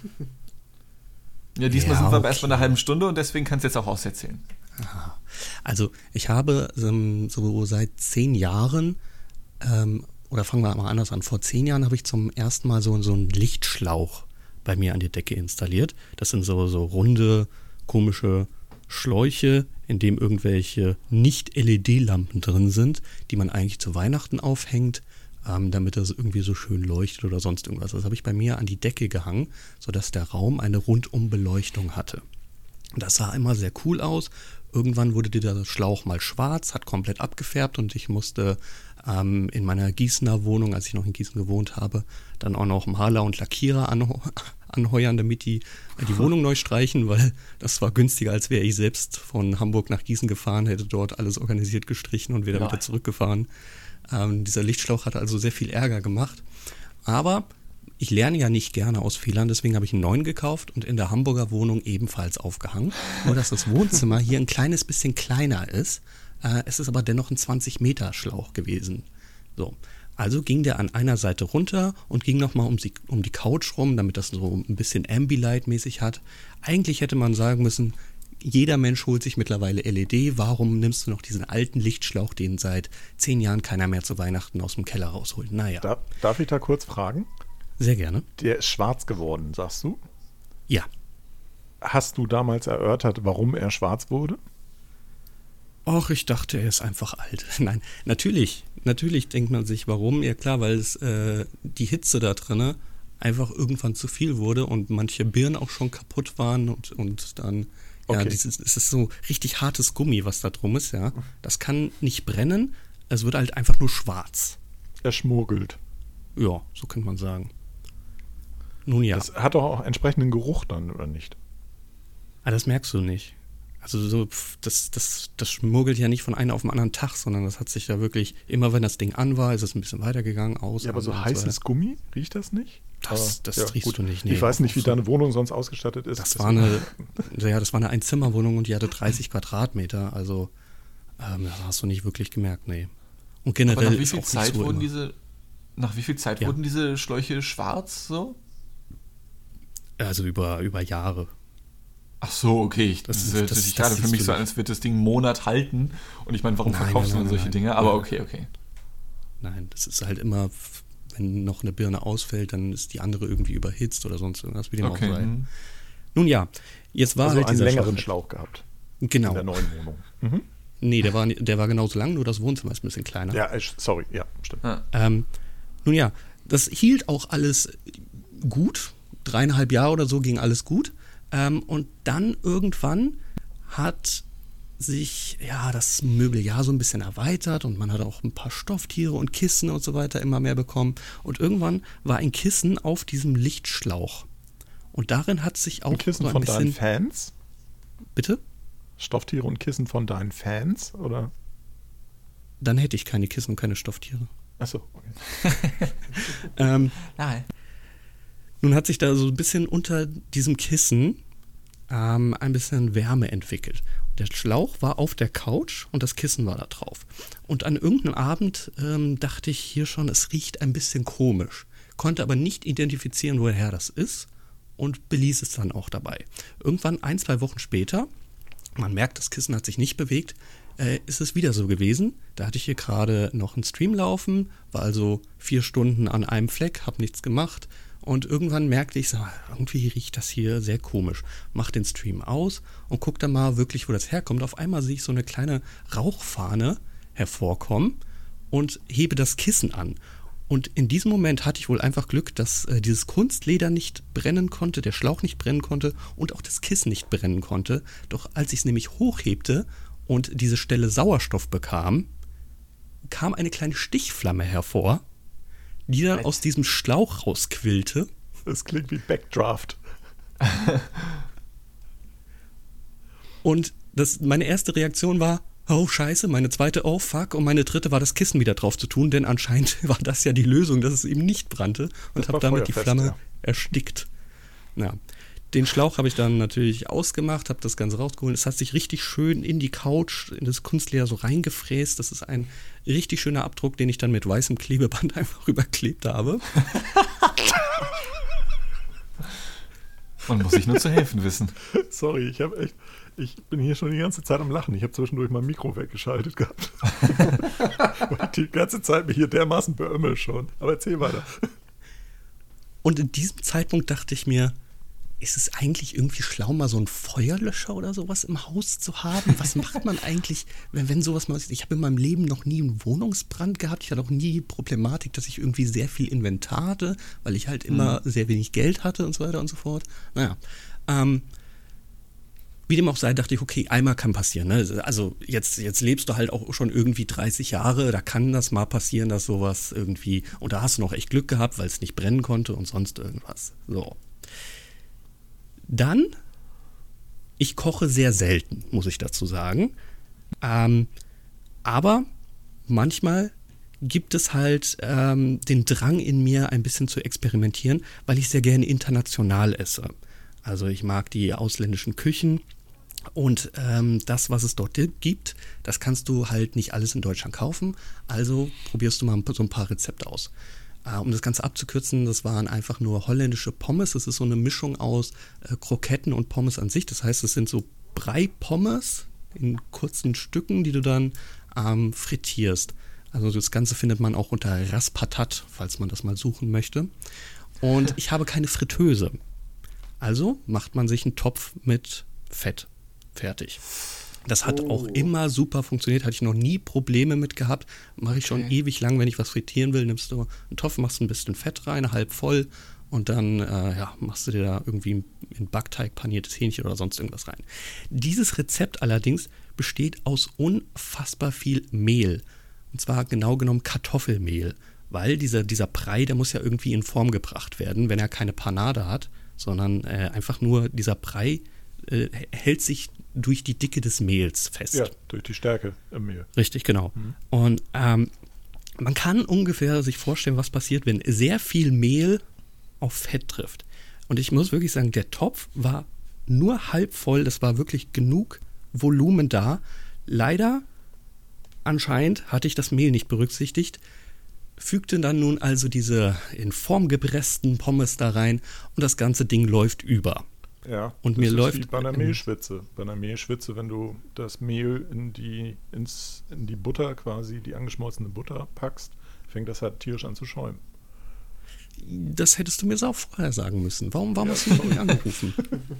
Ja, diesmal sind wir aber erst bei einer halben Stunde und deswegen kannst du jetzt auch auserzählen. Aha. Also ich habe so seit 10 Jahren, oder fangen wir mal anders an, vor 10 Jahren habe ich zum ersten Mal so einen Lichtschlauch bei mir an die Decke installiert. Das sind so runde, komische Schläuche, in dem irgendwelche Nicht-LED-Lampen drin sind, die man eigentlich zu Weihnachten aufhängt, damit das irgendwie so schön leuchtet oder sonst irgendwas. Das habe ich bei mir an die Decke gehangen, sodass der Raum eine Rundumbeleuchtung hatte. Das sah immer sehr cool aus. Irgendwann wurde dieser Schlauch mal schwarz, hat komplett abgefärbt und ich musste in meiner Gießener Wohnung, als ich noch in Gießen gewohnt habe, dann auch noch Maler und Lackierer anheuern, damit die Wohnung neu streichen, weil das war günstiger, als wäre ich selbst von Hamburg nach Gießen gefahren, hätte dort alles organisiert gestrichen und wäre wieder zurückgefahren. Dieser Lichtschlauch hat also sehr viel Ärger gemacht. Aber ich lerne ja nicht gerne aus Fehlern, deswegen habe ich einen neuen gekauft und in der Hamburger Wohnung ebenfalls aufgehangen. Nur, dass das Wohnzimmer hier ein kleines bisschen kleiner ist. Es ist aber dennoch ein 20-Meter-Schlauch gewesen. So, also ging der an einer Seite runter und ging nochmal um die Couch rum, damit das so ein bisschen Ambilight-mäßig hat. Eigentlich hätte man sagen müssen, jeder Mensch holt sich mittlerweile LED. Warum nimmst du noch diesen alten Lichtschlauch, den seit 10 Jahren keiner mehr zu Weihnachten aus dem Keller rausholt? Naja. Darf ich da kurz fragen? Sehr gerne. Der ist schwarz geworden, sagst du? Ja. hast du damals erörtert, warum er schwarz wurde? Och, ich dachte, er ist einfach alt. Nein, natürlich denkt man sich, warum? Ja klar, weil es die Hitze da drinne einfach irgendwann zu viel wurde und manche Birnen auch schon kaputt waren und dann, ja, Okay. es ist so richtig hartes Gummi, was da drum ist, ja. Das kann nicht brennen, es wird halt einfach nur schwarz. Er schmuggelt. Ja, so könnte man sagen. Nun ja, Das hat doch auch entsprechenden Geruch dann, oder nicht? das merkst du nicht. Also so, das schmuggelt ja nicht von einem auf den anderen Tag, sondern das hat sich ja wirklich, immer wenn das Ding an war, ist es ein bisschen weitergegangen, aus. Ja, aber an so und heißes Gummi, riecht das nicht? Das Aber, riechst gut. du nicht. Nee, Ich weiß nicht, wie so. deine Wohnung sonst ausgestattet ist. Das war eine Einzimmerwohnung und die hatte 30 Quadratmeter, also das hast du nicht wirklich gemerkt, nee. Und Aber generell nach wie ist viel auch Zeit nicht so wurden immer. Ja. wurden diese Schläuche schwarz so? Also über Jahre. Ach so, okay. Das hört sich gerade für siehst mich du so an, nicht. als wird das Ding einen Monat halten. Und ich meine, warum Nein, verkaufst du nein, dann solche nein, Dinge? nein. Aber Nein. okay. Nein, das ist halt immer, wenn noch eine Birne ausfällt, dann ist die andere irgendwie überhitzt oder sonst irgendwas, wie dem auch Okay. sei. hm. Nun ja, jetzt war Also halt einen dieser längeren Schlauch gehabt in Genau. der neuen Wohnung. Mhm. Nee, der war genauso lang, nur das Wohnzimmer ist ein bisschen kleiner. Ja, sorry, ja, stimmt. Nun ja, das hielt auch alles gut. 3,5 Jahre oder so ging alles gut. Und dann irgendwann hat sich das Möbeljahr so ein bisschen erweitert und man hat auch ein paar Stofftiere und Kissen und so weiter immer mehr bekommen. Und irgendwann war ein Kissen auf diesem Lichtschlauch. Und darin hat sich auch Und Kissen so ein von bisschen... deinen Fans? Bitte? Stofftiere und Kissen von deinen Fans, oder? Dann hätte ich keine Kissen und keine Stofftiere. Achso, okay. Nein. Nun hat sich da so ein bisschen unter diesem Kissen ein bisschen Wärme entwickelt. Der Schlauch war auf der Couch und das Kissen war da drauf. Und an irgendeinem Abend dachte ich hier schon, es riecht ein bisschen komisch. Konnte aber nicht identifizieren, woher das ist und beließ es dann auch dabei. Irgendwann 1-2 Wochen später, man merkt, das Kissen hat sich nicht bewegt, ist es wieder so gewesen. Da hatte ich hier gerade noch einen Stream laufen, war also 4 Stunden an einem Fleck, habe nichts gemacht. Und irgendwann merkte ich, irgendwie riecht das hier sehr komisch. Mach den Stream aus und guck dann mal wirklich, wo das herkommt. Auf einmal sehe ich so eine kleine Rauchfahne hervorkommen und hebe das Kissen an. Und in diesem Moment hatte ich wohl einfach Glück, dass dieses Kunstleder nicht brennen konnte, der Schlauch nicht brennen konnte und auch das Kissen nicht brennen konnte. Doch als ich es nämlich hochhebte und diese Stelle Sauerstoff bekam, kam eine kleine Stichflamme hervor, die dann aus diesem Schlauch rausquillte. Das klingt wie Backdraft. Und meine erste Reaktion war, oh scheiße, meine zweite, oh fuck, und meine dritte war das Kissen wieder drauf zu tun, denn anscheinend war das ja die Lösung, dass es eben nicht brannte und habe damit die Flamme erstickt. Ja. Den Schlauch habe ich dann natürlich ausgemacht, habe das Ganze rausgeholt. Es hat sich richtig schön in die Couch, in das Kunstleder so reingefräst. Das ist ein richtig schöner Abdruck, den ich dann mit weißem Klebeband einfach rüberklebt habe. Man muss sich nur zu helfen wissen. Sorry, ich bin hier schon die ganze Zeit am Lachen. Ich habe zwischendurch mein Mikro weggeschaltet gehabt. Weil ich die ganze Zeit mich hier dermaßen beömmel schon. Aber erzähl weiter. Und in diesem Zeitpunkt dachte ich mir, ist es eigentlich irgendwie schlau, mal so einen Feuerlöscher oder sowas im Haus zu haben? Was macht man eigentlich, wenn sowas mal ist? Ich habe in meinem Leben noch nie einen Wohnungsbrand gehabt. Ich hatte auch nie die Problematik, dass ich irgendwie sehr viel Inventar hatte, weil ich halt immer sehr wenig Geld hatte und so weiter und so fort. Naja, wie dem auch sei, dachte ich, okay, einmal kann passieren. Ne? Also jetzt lebst du halt auch schon irgendwie 30 Jahre, da kann das mal passieren, dass sowas irgendwie, und da hast du noch echt Glück gehabt, weil es nicht brennen konnte und sonst irgendwas. So. Dann, ich koche sehr selten, muss ich dazu sagen. Aber manchmal gibt es halt den Drang in mir, ein bisschen zu experimentieren, weil ich sehr gerne international esse. Also ich mag die ausländischen Küchen und das, was es dort gibt, das kannst du halt nicht alles in Deutschland kaufen. Also probierst du mal so ein paar Rezepte aus. Um das Ganze abzukürzen, das waren einfach nur holländische Pommes. Das ist so eine Mischung aus Kroketten und Pommes an sich. Das heißt, es sind so Brei-Pommes in kurzen Stücken, die du dann frittierst. Also das Ganze findet man auch unter Raspatat, falls man das mal suchen möchte. Und ich habe keine Fritteuse. Also macht man sich einen Topf mit Fett. Fertig. Das hat auch immer super funktioniert, hatte ich noch nie Probleme mit gehabt. Mache ich schon ewig lang, wenn ich was frittieren will, nimmst du einen Topf, machst ein bisschen Fett rein, halb voll und dann machst du dir da irgendwie in Backteig paniertes Hähnchen oder sonst irgendwas rein. Dieses Rezept allerdings besteht aus unfassbar viel Mehl. Und zwar genau genommen Kartoffelmehl. Weil dieser Brei, der muss ja irgendwie in Form gebracht werden, wenn er keine Panade hat, sondern einfach nur dieser Brei hält sich durch die Dicke des Mehls fest. Ja, durch die Stärke im Mehl. Richtig, genau. Und man kann ungefähr sich vorstellen, was passiert, wenn sehr viel Mehl auf Fett trifft. Und ich muss wirklich sagen, der Topf war nur halb voll, das war wirklich genug Volumen da. Leider, anscheinend, hatte ich das Mehl nicht berücksichtigt, fügte dann nun also diese in Form gepressten Pommes da rein und das ganze Ding läuft über. Ja, und das mir ist läuft wie bei einer Mehlschwitze. Bei einer Mehlschwitze, wenn du das Mehl in die Butter quasi, die angeschmolzene Butter packst, fängt das halt tierisch an zu schäumen. Das hättest du mir auch vorher sagen müssen. Warum hast du mich nicht angerufen?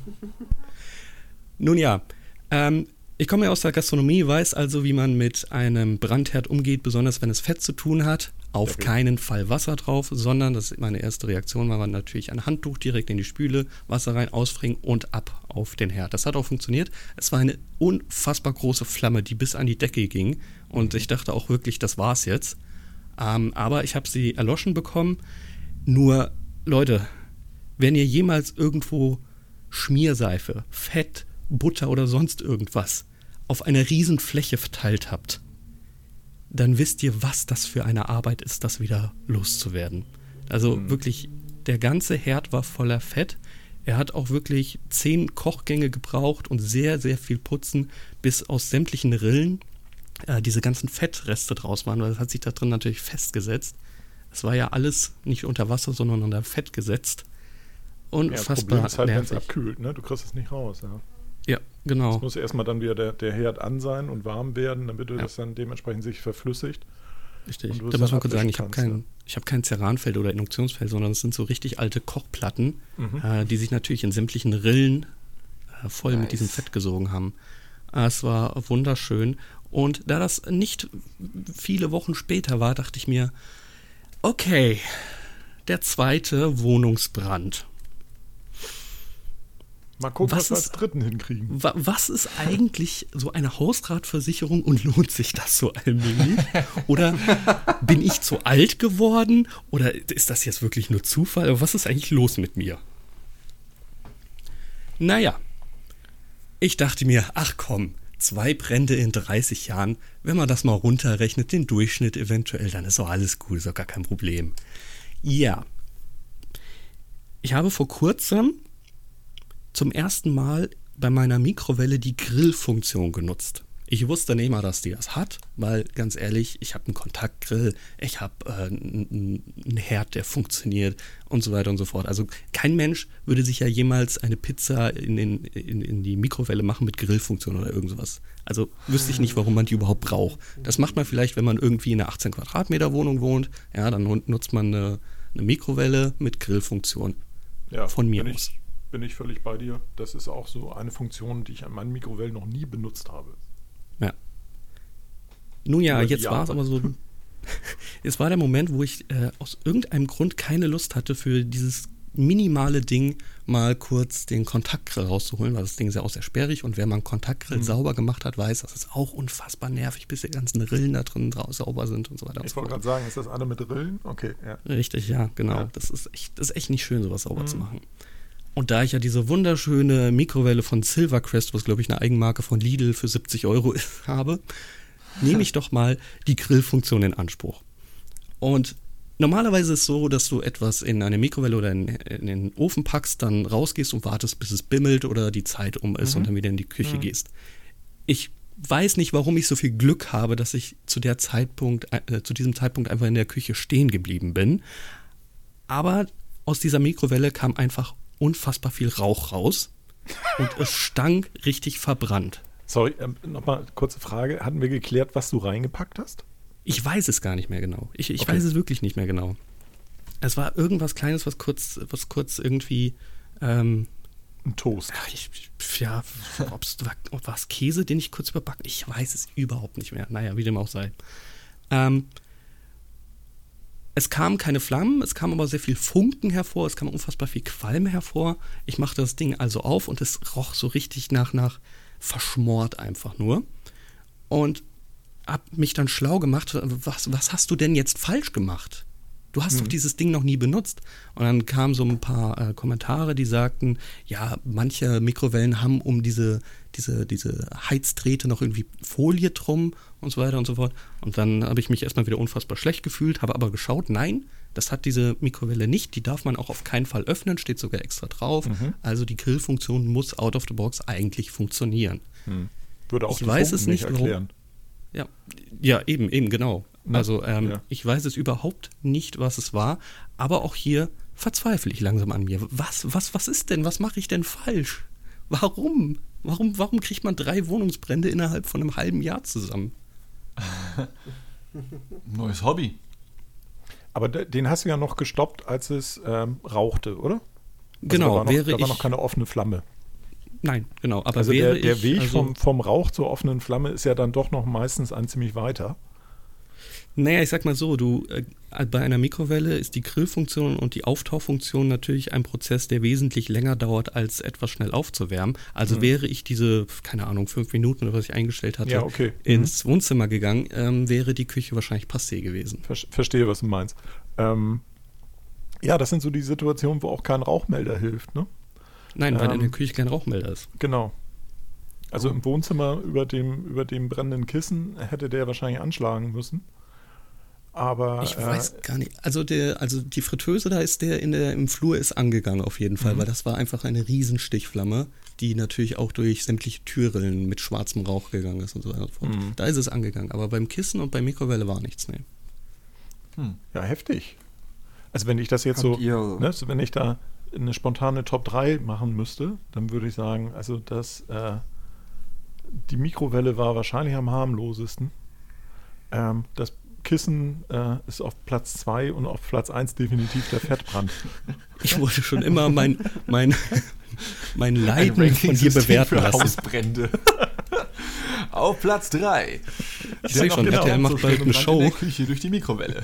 Nun ja, ich komme ja aus der Gastronomie, weiß also, wie man mit einem Brandherd umgeht, besonders wenn es Fett zu tun hat. Auf keinen Fall Wasser drauf, sondern, das ist meine erste Reaktion, war natürlich ein Handtuch direkt in die Spüle, Wasser rein, ausbringen und ab auf den Herd. Das hat auch funktioniert. Es war eine unfassbar große Flamme, die bis an die Decke ging und ich dachte auch wirklich, das war's jetzt. Aber ich habe sie erloschen bekommen. Nur, Leute, wenn ihr jemals irgendwo Schmierseife, Fett, Butter oder sonst irgendwas auf einer riesen Fläche verteilt habt, dann wisst ihr, was das für eine Arbeit ist, das wieder loszuwerden. Also wirklich, der ganze Herd war voller Fett. Er hat auch wirklich 10 Kochgänge gebraucht und sehr, sehr viel Putzen, bis aus sämtlichen Rillen diese ganzen Fettreste draus waren, weil das hat sich da drin natürlich festgesetzt. Es war ja alles nicht unter Wasser, sondern unter Fett gesetzt. Unfassbar das Problem ist halt, wenn nervig. es abkühlt, ne? Du kriegst es nicht raus, ja. Ja, genau. Es muss erstmal dann wieder der Herd an sein und warm werden, damit das dann dementsprechend sich verflüssigt. Richtig. Da muss man kurz sagen, ich habe kein Ceranfeld oder Induktionsfeld, sondern es sind so richtig alte Kochplatten, die sich natürlich in sämtlichen Rillen voll mit diesem Fett gesogen haben. Es war wunderschön. Und da das nicht viele Wochen später war, dachte ich mir, okay, der zweite Wohnungsbrand. Mal gucken, was wir als dritten hinkriegen. Was ist eigentlich so eine Hausratversicherung und lohnt sich das so allmählich? Oder bin ich zu alt geworden? Oder ist das jetzt wirklich nur Zufall? Aber was ist eigentlich los mit mir? Naja, ich dachte mir, ach komm, 2 Brände in 30 Jahren, wenn man das mal runterrechnet, den Durchschnitt eventuell, dann ist doch alles gut, ist doch gar kein Problem. Ja, ich habe vor kurzem zum ersten Mal bei meiner Mikrowelle die Grillfunktion genutzt. Ich wusste nicht mal, dass die das hat, weil ganz ehrlich, ich habe einen Kontaktgrill, ich habe einen Herd, der funktioniert und so weiter und so fort. Also kein Mensch würde sich ja jemals eine Pizza in die Mikrowelle machen mit Grillfunktion oder irgend sowas. Also wüsste ich nicht, warum man die überhaupt braucht. Das macht man vielleicht, wenn man irgendwie in einer 18 Quadratmeter Wohnung wohnt. Ja, dann nutzt man eine Mikrowelle mit Grillfunktion. Ja, von mir aus. Bin ich völlig bei dir. Das ist auch so eine Funktion, die ich an meinen Mikrowellen noch nie benutzt habe. Ja. Nun ja, jetzt war es aber so. Es war der Moment, wo ich aus irgendeinem Grund keine Lust hatte, für dieses minimale Ding mal kurz den Kontaktgrill rauszuholen, weil das Ding ist ja auch sehr sperrig und wer mal einen Kontaktgrill sauber gemacht hat, weiß, das ist auch unfassbar nervig, bis die ganzen Rillen da drin sauber sind und so weiter. Ich wollte gerade sagen, ist das alle mit Rillen? Okay, ja. Richtig, ja, genau. Ja. Das ist echt nicht schön, sowas sauber zu machen. Und da ich ja diese wunderschöne Mikrowelle von Silvercrest, was glaube ich eine Eigenmarke von Lidl für 70 € ist, habe, nehme ich doch mal die Grillfunktion in Anspruch. Und normalerweise ist es so, dass du etwas in eine Mikrowelle oder in den Ofen packst, dann rausgehst und wartest, bis es bimmelt oder die Zeit um ist und dann wieder in die Küche gehst. Ich weiß nicht, warum ich so viel Glück habe, dass ich zu diesem Zeitpunkt einfach in der Küche stehen geblieben bin. Aber aus dieser Mikrowelle kam einfach unfassbar viel Rauch raus und es stank richtig verbrannt. Sorry, nochmal kurze Frage. Hatten wir geklärt, was du reingepackt hast? Ich weiß es gar nicht mehr genau. Ich weiß es wirklich nicht mehr genau. Es war irgendwas Kleines, was kurz irgendwie Ein Toast. War es Käse, den ich kurz überbacken? Ich weiß es überhaupt nicht mehr. Naja, wie dem auch sei. Es kamen keine Flammen, es kam aber sehr viel Funken hervor, es kam unfassbar viel Qualm hervor. Ich machte das Ding also auf und es roch so richtig nach verschmort einfach nur. Und hab mich dann schlau gemacht, was hast du denn jetzt falsch gemacht? Du hast doch dieses Ding noch nie benutzt. Und dann kamen so ein paar Kommentare, die sagten, ja, manche Mikrowellen haben um diese Heizdrähte noch irgendwie Folie drum und so weiter und so fort. Und dann habe ich mich erstmal wieder unfassbar schlecht gefühlt, habe aber geschaut, nein, das hat diese Mikrowelle nicht. Die darf man auch auf keinen Fall öffnen, steht sogar extra drauf. Also die Grillfunktion muss out of the box eigentlich funktionieren. Würde auch ich weiß es nicht erklären. Ja, eben, genau. Also ich weiß es überhaupt nicht, was es war, aber auch hier verzweifle ich langsam an mir. Was ist denn? Was mache ich denn falsch? Warum? Warum kriegt man 3 Wohnungsbrände innerhalb von einem halben Jahr zusammen? Neues Hobby. Aber den hast du ja noch gestoppt, als es rauchte, oder? Genau, also da war noch keine offene Flamme. Nein, genau. Aber also der Weg vom Rauch zur offenen Flamme ist ja dann doch noch meistens ein ziemlich weiter. Naja, ich sag mal so, bei einer Mikrowelle ist die Grillfunktion und die Auftauchfunktion natürlich ein Prozess, der wesentlich länger dauert, als etwas schnell aufzuwärmen. Also wäre ich diese, keine Ahnung, 5 Minuten oder was ich eingestellt hatte, ins Wohnzimmer gegangen, wäre die Küche wahrscheinlich passé gewesen. Verstehe, was du meinst. Ja, das sind so die Situationen, wo auch kein Rauchmelder hilft, ne? Nein, weil in der Küche kein Rauchmelder ist. Genau. Also im Wohnzimmer über dem brennenden Kissen hätte der wahrscheinlich anschlagen müssen. Aber ich weiß gar nicht. Also die Fritteuse, da ist der im Flur ist angegangen auf jeden Fall, weil das war einfach eine Riesenstichflamme, die natürlich auch durch sämtliche Türrillen mit schwarzem Rauch gegangen ist und so weiter. Da ist es angegangen. Aber beim Kissen und bei Mikrowelle war nichts, ne. Ja, heftig. Also wenn ich das jetzt wenn ich da eine spontane Top 3 machen müsste, dann würde ich sagen, also die Mikrowelle war wahrscheinlich am harmlosesten. Das Kissen ist auf Platz 2 und auf Platz 1 definitiv der Fettbrand. Ich wollte schon immer mein Leiden von dir bewerten lassen. Hausbrände. Auf Platz 3. Ich sehe schon, RTL macht bald eine Show. In der Küche durch die Mikrowelle.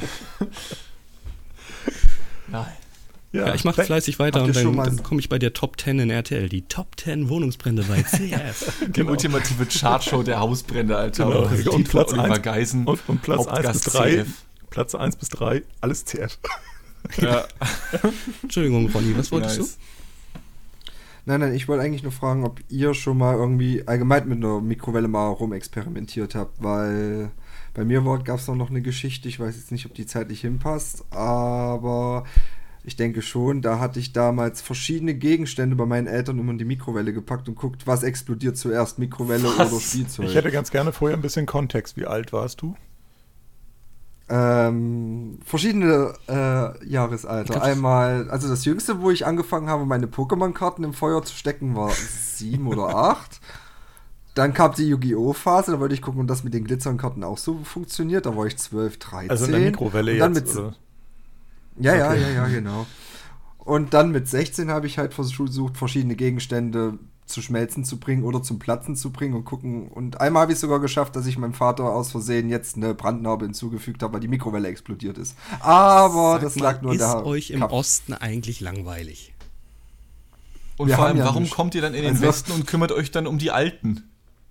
Nein. Ja, ich mache fleißig weiter und dann komme ich bei der Top 10 in RTL. Die Top 10 Wohnungsbrände bei CF. Die ultimative Chartshow der Hausbrände, Alter. Genau. Und Platz 1 Geisen, und Platz 1 bis 3. Platz 1 bis 3, alles CF. Ja. Entschuldigung, Ronny, was wolltest du? Nein, ich wollte eigentlich nur fragen, ob ihr schon mal irgendwie allgemein mit einer Mikrowelle mal rumexperimentiert habt, weil bei mir gab es noch eine Geschichte, ich weiß jetzt nicht, ob die zeitlich hinpasst, aber ich denke schon, da hatte ich damals verschiedene Gegenstände bei meinen Eltern immer in die Mikrowelle gepackt und guckt, was explodiert zuerst, Mikrowelle oder Spielzeug. Ich hätte ganz gerne vorher ein bisschen Kontext. Wie alt warst du? Verschiedene Jahresalter. Einmal, also das Jüngste, wo ich angefangen habe, meine Pokémon-Karten im Feuer zu stecken, war 7 oder 8. Dann kam die Yu-Gi-Oh!-Phase, da wollte ich gucken, ob das mit den Glitzernkarten auch so funktioniert. Da war ich 12, 13. Also in der Mikrowelle jetzt, oder? Ja, genau. Und dann mit 16 habe ich halt versucht, verschiedene Gegenstände zu schmelzen zu bringen oder zum Platzen zu bringen und gucken. Und einmal habe ich sogar geschafft, dass ich meinem Vater aus Versehen jetzt eine Brandnarbe hinzugefügt habe, weil die Mikrowelle explodiert ist. Aber das lag nur da. Ist euch im Osten eigentlich langweilig? Und vor allem, warum kommt ihr dann in den Westen und kümmert euch dann um die Alten?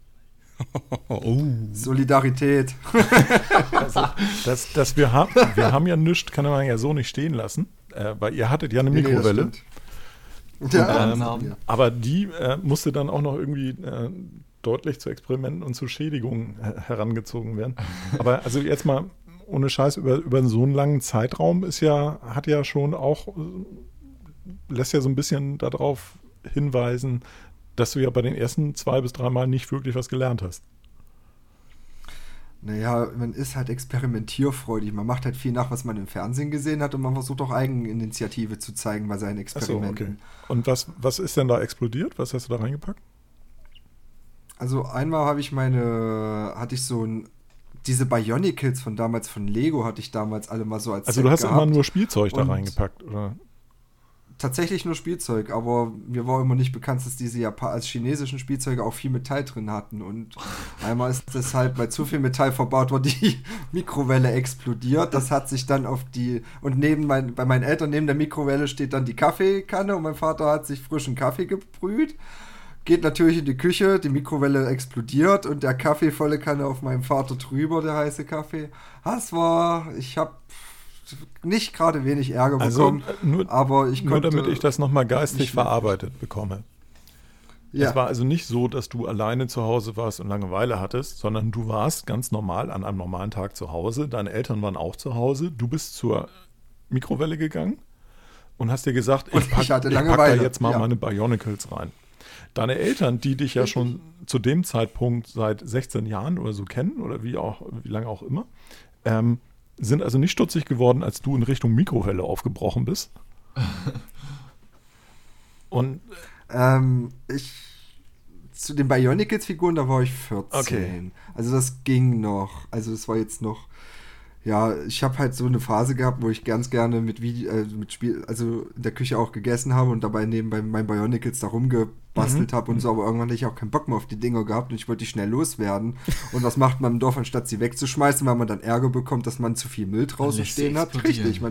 Solidarität. Also, wir haben ja nichts, kann man ja so nicht stehen lassen, weil ihr hattet ja eine Mikrowelle. Aber die musste dann auch noch irgendwie deutlich zu Experimenten und zu Schädigungen herangezogen werden. Aber also jetzt mal ohne Scheiß, über so einen langen Zeitraum lässt ja so ein bisschen darauf hinweisen, dass du ja bei den ersten 2 bis 3 Mal nicht wirklich was gelernt hast. Naja, man ist halt experimentierfreudig. Man macht halt viel nach, was man im Fernsehen gesehen hat und man versucht auch Eigeninitiative zu zeigen bei seinen Experimenten. Ach so, okay. Und was ist denn da explodiert? Was hast du da reingepackt? Also einmal hatte ich diese Bionicles von damals von Lego hatte ich damals alle mal so als Also Set du hast gehabt. immer nur Spielzeug da reingepackt, oder? tatsächlich nur Spielzeug, aber mir war immer nicht bekannt, dass diese als chinesischen Spielzeuge auch viel Metall drin hatten. Und einmal ist deshalb, weil zu viel Metall verbaut war, die Mikrowelle explodiert. Das hat sich dann und bei meinen Eltern neben der Mikrowelle steht dann die Kaffeekanne und mein Vater hat sich frischen Kaffee gebrüht. Geht natürlich in die Küche, die Mikrowelle explodiert und der Kaffee volle Kanne auf meinem Vater drüber, der heiße Kaffee. Ich habe nicht gerade wenig Ärger bekommen, aber ich konnte... Nur damit ich das nochmal geistig verarbeitet bekomme. Ja. Es war also nicht so, dass du alleine zu Hause warst und Langeweile hattest, sondern du warst ganz normal an einem normalen Tag zu Hause, deine Eltern waren auch zu Hause, du bist zur Mikrowelle gegangen und hast dir gesagt, ich pack da jetzt mal meine Bionicles rein. Deine Eltern, die dich ja schon zu dem Zeitpunkt seit 16 Jahren oder so kennen, oder wie lange auch immer, sind also nicht stutzig geworden, als du in Richtung Mikrowelle aufgebrochen bist. Und zu den Bionicles-Figuren, da war ich 14. Okay. Also das ging noch. Also das war jetzt noch... Ja, ich habe halt so eine Phase gehabt, wo ich ganz gerne mit Spiel, also in der Küche auch gegessen habe und dabei nebenbei meinen Bionicles da rumgebastelt habe und so, aber irgendwann hatte ich auch keinen Bock mehr auf die Dinger gehabt und ich wollte die schnell loswerden. Und was macht man im Dorf, anstatt sie wegzuschmeißen, weil man dann Ärger bekommt, dass man zu viel Müll draußen stehen hat? Richtig,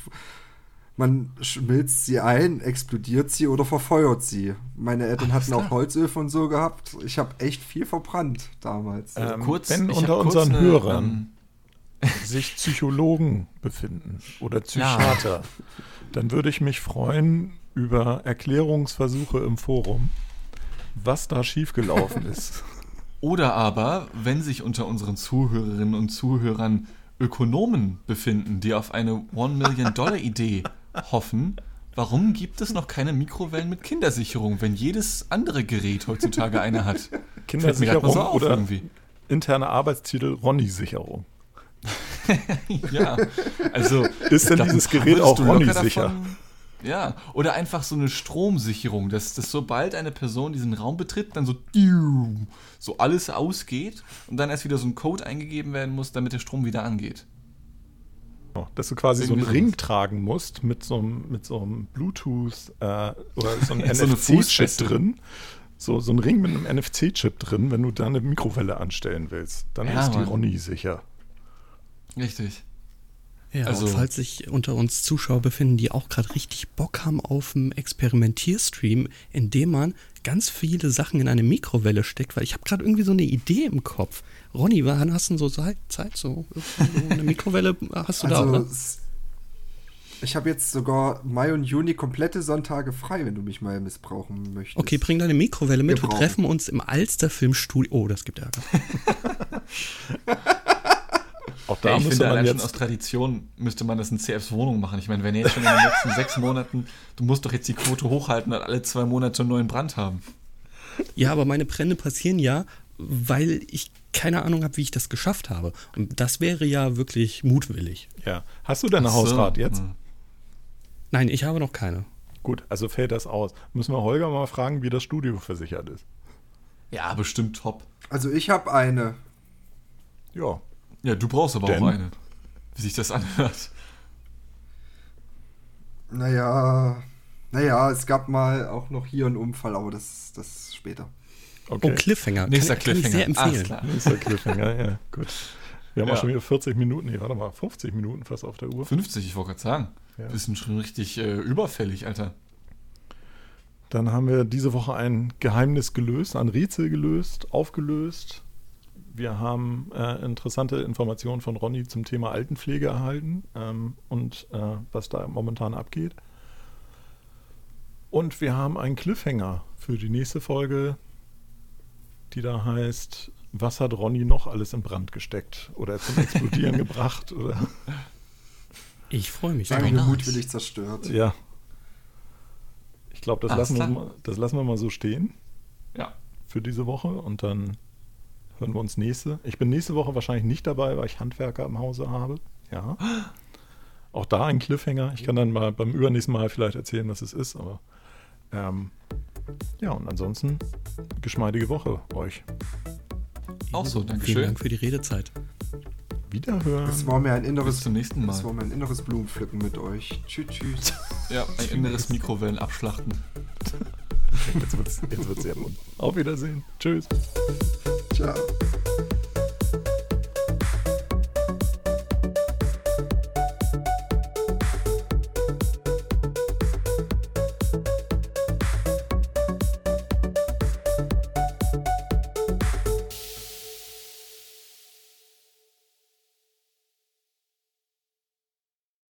man schmilzt sie ein, explodiert sie oder verfeuert sie. Meine Eltern hatten auch Holzöfen und so gehabt. Ich habe echt viel verbrannt damals. Wenn unter unseren Hörern sich Psychologen befinden oder Psychiater, dann würde ich mich freuen über Erklärungsversuche im Forum, was da schiefgelaufen ist. Oder aber, wenn sich unter unseren Zuhörerinnen und Zuhörern Ökonomen befinden, die auf eine $1-Million-Idee hoffen, warum gibt es noch keine Mikrowellen mit Kindersicherung, wenn jedes andere Gerät heutzutage eine hat? Kindersicherung so oder irgendwie. Interne Arbeitstitel Ronny-Sicherung. Ja, also ist denn dieses Gerät auch Ronny-sicher? Ja, oder einfach so eine Stromsicherung, dass sobald eine Person diesen Raum betritt, dann so alles ausgeht und dann erst wieder so ein Code eingegeben werden muss, damit der Strom wieder angeht. Dass du quasi so einen Ring tragen musst mit so einem Bluetooth oder so einem NFC-Chip drin. So ein Ring mit einem NFC-Chip drin, wenn du da eine Mikrowelle anstellen willst. Dann ist die Ronny sicher. Richtig. Ja, also, und falls sich unter uns Zuschauer befinden, die auch gerade richtig Bock haben auf einen Experimentierstream, in dem man ganz viele Sachen in eine Mikrowelle steckt, weil ich habe gerade irgendwie so eine Idee im Kopf. Ronny, wann hast du so Zeit? So eine Mikrowelle hast du da, oder? Ich habe jetzt sogar Mai und Juni komplette Sonntage frei, wenn du mich mal missbrauchen möchtest. Okay, bring deine Mikrowelle mit. Wir treffen uns im Alster-Filmstudio. Oh, das gibt Ärger. Auch da ich finde, allein schon aus Tradition müsste man das in CFs Wohnung machen. Ich meine, wenn ihr jetzt schon in den nächsten 6 Monaten, du musst doch jetzt die Quote hochhalten und alle 2 Monate einen neuen Brand haben. Ja, aber meine Brände passieren ja, weil ich keine Ahnung habe, wie ich das geschafft habe. Und das wäre ja wirklich mutwillig. Ja. Hast du deine Hausrat jetzt? Nein, ich habe noch keine. Gut, also fällt das aus. Müssen wir Holger mal fragen, wie das Studio versichert ist. Ja, bestimmt top. Also ich habe eine. Ja. Ja, du brauchst aber auch eine, wie sich das anhört. Naja, es gab mal auch noch hier einen Unfall, aber das später. Okay. Oh, Cliffhanger. Nächster Cliffhanger. Kann ich sehr empfehlen. Nächster Cliffhanger, ja, gut. Wir haben auch schon wieder 40 Minuten, 50 Minuten fast auf der Uhr. 50, ich wollte gerade sagen. Ja. Wir sind schon richtig überfällig, Alter. Dann haben wir diese Woche ein Geheimnis gelöst, ein Rätsel gelöst, aufgelöst. Wir haben interessante Informationen von Ronny zum Thema Altenpflege erhalten und was da momentan abgeht. Und wir haben einen Cliffhanger für die nächste Folge, die da heißt, was hat Ronny noch alles in Brand gesteckt oder zum Explodieren gebracht? Oder? Ich freue mich. Meine mutwillig zerstört. Ja. Ich glaube, das lassen wir mal so stehen. Ja. Für diese Woche und dann hören wir uns nächste. Ich bin nächste Woche wahrscheinlich nicht dabei, weil ich Handwerker im Hause habe. Ja. Auch da ein Cliffhanger. Ich kann dann mal beim übernächsten Mal vielleicht erzählen, was es ist. Aber ja, und ansonsten geschmeidige Woche euch. Auch so, danke schön. Vielen Dank für die Redezeit. Wiederhören. Es war mir ein inneres, Bis zum nächsten Mal. Es war mir ein inneres Blumenpflücken mit euch. Tschüss, tschüss. Ja, ein inneres Mikrowellen abschlachten. Jetzt wird's sehr bunt. Auf Wiedersehen. Tschüss. Ciao.